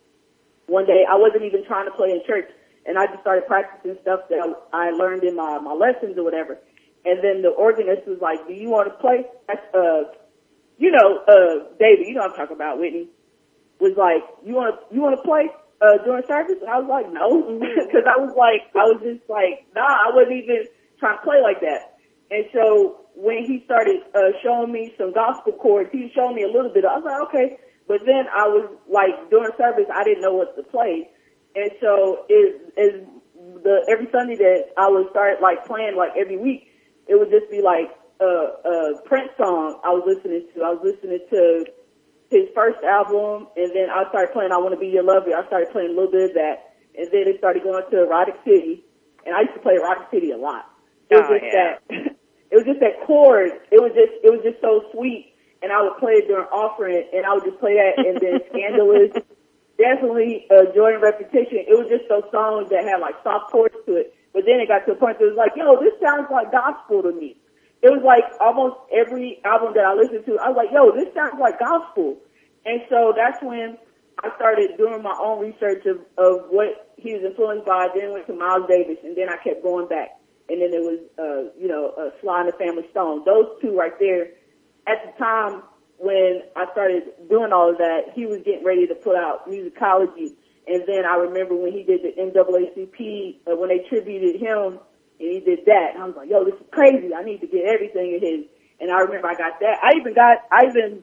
one day. I wasn't even trying to play in church. And I just started practicing stuff that I learned in my, my lessons or whatever. And then the organist was like, do you want to play? That's, uh, you know, uh, David, you know what I'm talking about, Whitney, was like, you want to, you want to play, uh, during service? And I was like, no, because I was like, I was just like, nah, I wasn't even trying to play like that. And so when he started, uh, showing me some gospel chords, he was showing me a little bit. I was like, okay. But then I was like, during service, I didn't know what to play. And so it is the, every Sunday that I would start like playing like every week, it would just be like a, a Prince song I was listening to. I was listening to his first album, and then I started playing I Want to Be Your Lover. I started playing a little bit of that, and then it started going to Erotic City, and I used to play Erotic City a lot. It was oh, just yeah. that, it was just that chord. It was just, it was just so sweet, and I would play it during offering, and I would just play that, and then Scandalous, definitely uh, Joy and Repetition. It was just those songs that had like soft chords to it. But then it got to a point that it was like, yo, this sounds like gospel to me. It was like almost every album that I listened to, I was like, yo, this sounds like gospel. And so that's when I started doing my own research of, of what he was influenced by. Then went to Miles Davis, and then I kept going back. And then it was, uh, you know, uh, Sly and the Family Stone. Those two right there. At the time when I started doing all of that, he was getting ready to put out Musicology. And then I remember when he did the N double A C P, uh, when they tributed him, and he did that. And I was like, yo, this is crazy. I need to get everything of his. And I remember I got that. I even got, I even,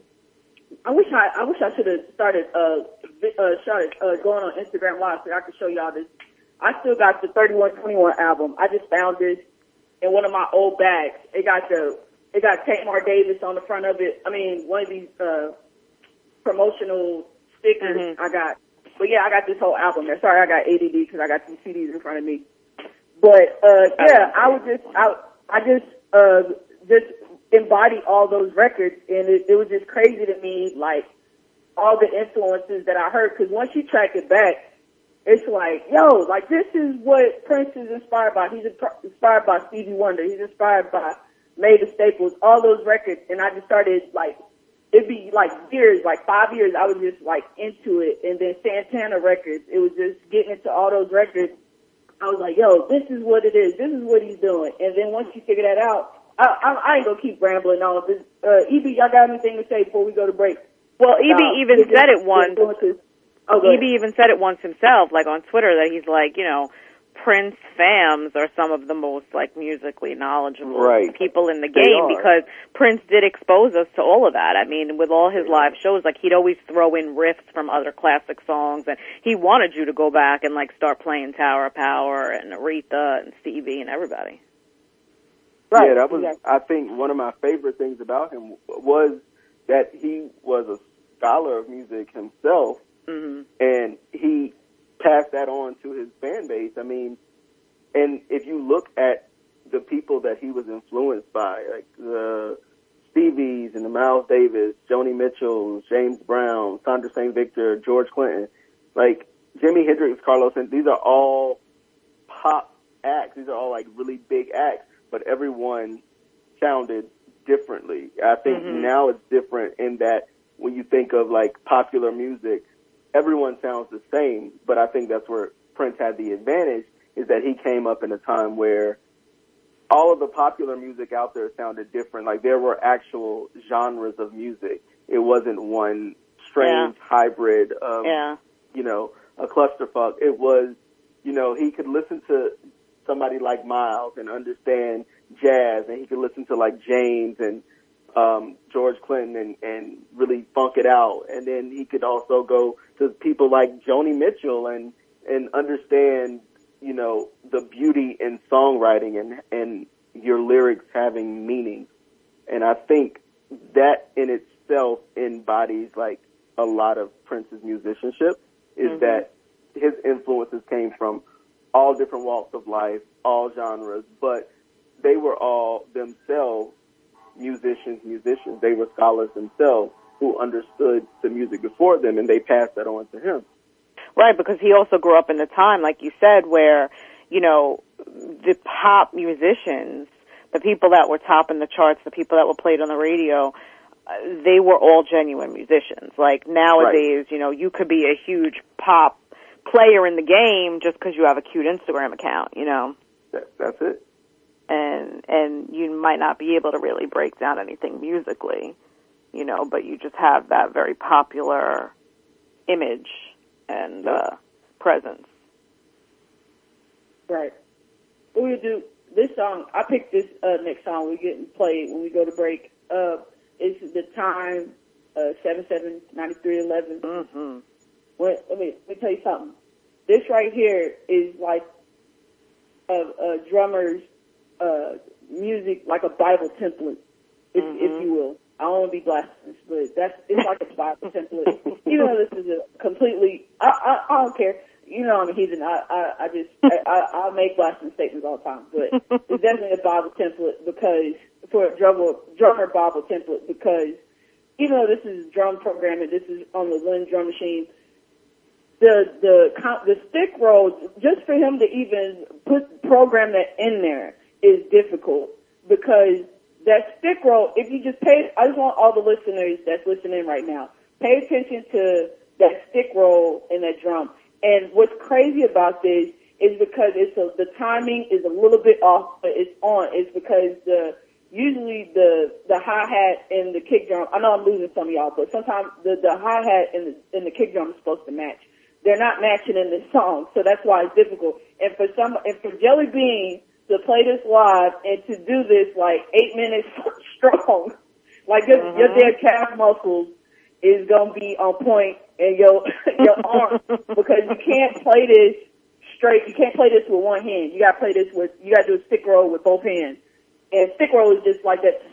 I wish I, I wish I should have started, uh, uh, started, uh, going on Instagram Live so I could show y'all this. I still got the thirty-one twenty-one album. I just found this in one of my old bags. It got the, it got Tamar Davis on the front of it. I mean, one of these, uh, promotional stickers mm-hmm. I got. But yeah, I got this whole album there. Sorry, I got A D D because I got some C Ds in front of me. But, uh, yeah, I would just, I, I just, uh, just embody all those records, and it, it was just crazy to me, like, all the influences that I heard, because once you track it back, it's like, yo, like, this is what Prince is inspired by. He's inspired by Stevie Wonder. He's inspired by Mavis Staples, all those records, and I just started, like, it'd be like years, like five years, I was just like into it. And then Santana Records, it was just getting into all those records. I was like, yo, this is what it is. This is what he's doing. And then once you figure that out, I, I, I ain't gonna keep rambling on. This, uh, E B, y'all got anything to say before we go to break? Well, E B uh, even said it once. Oh, E B even said it once himself, like on Twitter, that he's like, you know, Prince fans are some of the most like musically knowledgeable right. people in the game because Prince did expose us to all of that. I mean, with all his live shows, like he'd always throw in riffs from other classic songs, and he wanted you to go back and like start playing Tower of Power and Aretha and Stevie and everybody. Right. Yeah, that was, I think, one of my favorite things about him was that he was a scholar of music himself, mm-hmm. and he passed that on to his fan base. I mean, and if you look at the people that he was influenced by, like the Stevies and the Miles Davis, Joni Mitchell, James Brown, Sandra Saint Victor, George Clinton, like Jimi Hendrix, Carlos, and these are all pop acts. These are all like really big acts, but everyone sounded differently. I think mm-hmm. now it's different in that when you think of like popular music, everyone sounds the same, but I think that's where Prince had the advantage, is that he came up in a time where all of the popular music out there sounded different. Like there were actual genres of music. It wasn't one strange yeah. hybrid of, yeah. you know, a clusterfuck. It was, you know, he could listen to somebody like Miles and understand jazz, and he could listen to like James and um George Clinton and, and really funk it out. And then he could also go to people like Joni Mitchell and, and understand, you know, the beauty in songwriting and, and your lyrics having meaning. And I think that in itself embodies like a lot of Prince's musicianship, is mm-hmm. that his influences came from all different walks of life, all genres, but they were all themselves musicians, musicians. They were scholars themselves who understood the music before them, and they passed that on to him. Right, because he also grew up in the time, like you said, where, you know, the pop musicians, the people that were topping the charts, the people that were played on the radio, uh, they were all genuine musicians. Like nowadays, right. you know, you could be a huge pop player in the game just because you have a cute Instagram account, you know. That, that's it. And and you might not be able to really break down anything musically, you know, but you just have that very popular image and uh, presence. Right. What we do, this song, I picked this uh, next song we're getting played when we go to break. Uh, it's The Time, uh, seven seven ninety-three eleven. Mm-hmm. Let, let, me, let me tell you something. This right here is like a, a drummer's uh, music, like a Bible template, if, mm-hmm. if you will. I don't want to be blasphemous, but that's it's like a Bible template. Even though this is a completely, I, I, I don't care. You know I'm a heathen. I, I, I just, I, I, I make blasphemous statements all the time, but it's definitely a Bible template because, for a drummer, drummer Bible template because even though this is drum programming, this is on the Lynn drum machine, the, the, the stick roll, just for him to even put, program that in there is difficult because that stick roll, if you just pay, I just want all the listeners that's listening right now, pay attention to that stick roll in that drum. And what's crazy about this is because it's a, the timing is a little bit off, but it's on. It's because the usually the the hi hat and the kick drum. I know I'm losing some of y'all, but sometimes the the hi hat and the and the kick drum is supposed to match. They're not matching in this song, so that's why it's difficult. And for some, and for Jelly Bean to play this live and to do this like eight minutes strong, like your, mm-hmm. your dead calf muscles is gonna be on point. And your your arm, because you can't play this straight. You can't play this with one hand. You gotta play this with. You gotta do a stick roll with both hands. And stick roll is just like that.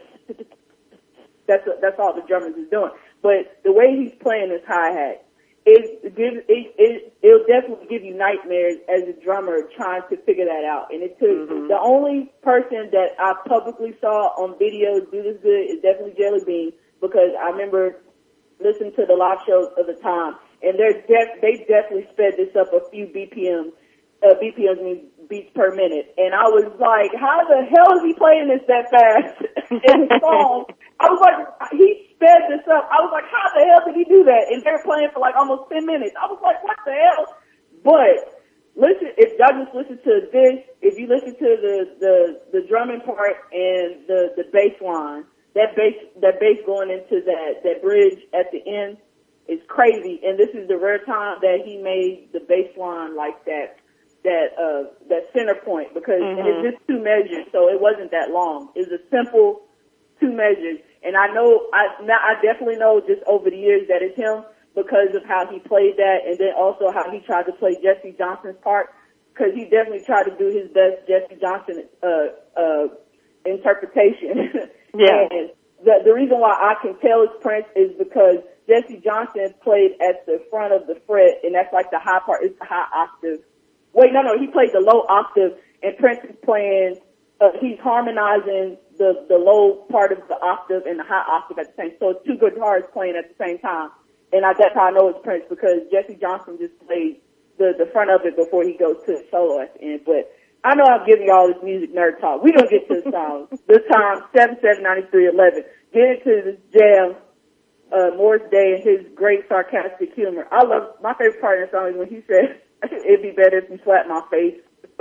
That's that's all the drummers is doing. But the way he's playing this hi hat, it gives it, it it'll definitely give you nightmares as a drummer trying to figure that out. And it took mm-hmm. the only person that I publicly saw on videos do this good is definitely Jelly Bean, because I remember listen to the live shows of the time, and they're def- they definitely sped this up a few B P Ms, uh, B P Ms means beats per minute, and I was like, how the hell is he playing this that fast in the song? I was like, he sped this up. I was like, how the hell did he do that? And they're playing for like almost ten minutes. I was like, what the hell? But listen, if y'all just listen to this, if you listen to the, the, the drumming part and the, the bass line, That bass, that bass going into that, that bridge at the end is crazy. And this is the rare time that he made the bass line like that, that, uh, that center point because mm-hmm. and it's just two measures. So it wasn't that long. It was a simple two measures. And I know, I, now I definitely know just over the years that it's him because of how he played that. And then also how he tried to play Jesse Johnson's part because he definitely tried to do his best Jesse Johnson, uh, uh, interpretation. Yeah. And the, the reason why I can tell it's Prince is because Jesse Johnson played at the front of the fret, and that's like the high part. It's the high octave. Wait, no, no, he played the low octave, and Prince is playing, uh, he's harmonizing the, the low part of the octave and the high octave at the same time. So it's two guitars playing at the same time. And I, that's how I know it's Prince, because Jesse Johnson just played the, the front of it before he goes to the solo at the end. But I know I'm giving you all this music nerd talk. We don't get to the song. This time, seven seven ninety-three eleven. Get into this jam, uh, Morris Day and his great sarcastic humor. I love, my favorite part of the song is when he says, it'd be better if you slapped my face.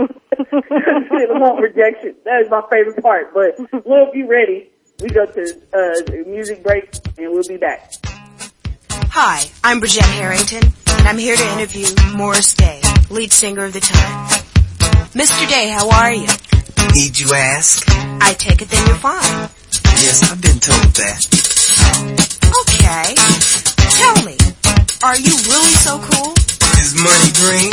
It won't rejection. That is my favorite part. But, Lil, if you ready, we go to, uh, the music break and we'll be back. Hi, I'm Bridgette Harrington, and I'm here to interview Morris Day, lead singer of The Time. Mister Day, how are you? Need you ask? I take it then you're fine. Yes, I've been told that. Okay. Tell me, are you really so cool? Is money green?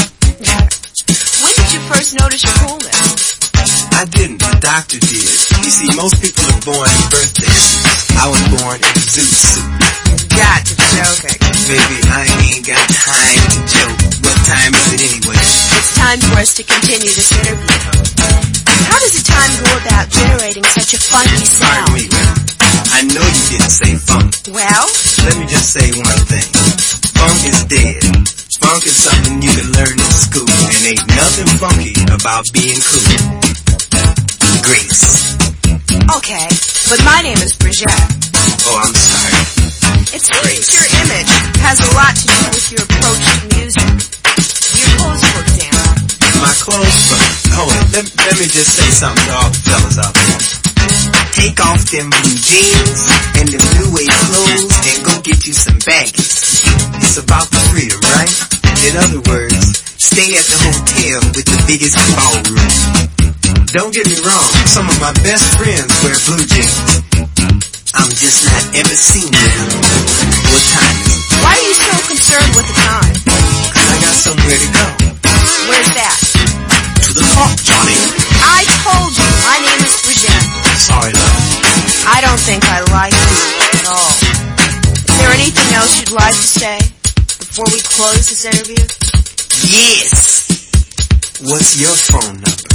When did you first notice your coolness? I didn't. The doctor did. You see, most people are born in birthday suits. I was born in a zoot suit. Got to be joking. Baby, I ain't got time to joke. What time is it anyway? It's time time for us to continue this interview. How does the time go about generating such a funky sound? Pardon me, I know you didn't say funk. Well? Let me just say one thing. Funk is dead. Funk is something you can learn in school, and ain't nothing funky about being cool. Grace. Okay, but my name is Brigitte. Oh, I'm sorry. It seems your image has a lot to do with your approach to music. Your clothes, for example. My clothes, but hold on, let, let me just say something to all the fellas out there. Take off them blue jeans and them new wave clothes and go get you some baggies. It's about the freedom, right? In other words, stay at the hotel with the biggest ballroom. Don't get me wrong, some of my best friends wear blue jeans. I'm just not ever seen them. What time is it? Why are you so concerned with the time? Cause I got somewhere to go. Where's that? To the park, Johnny. I told you, my name is Brigitte. Sorry, love. I don't think I like you at all. Is there anything else you'd like to say before we close this interview? Yes. What's your phone number?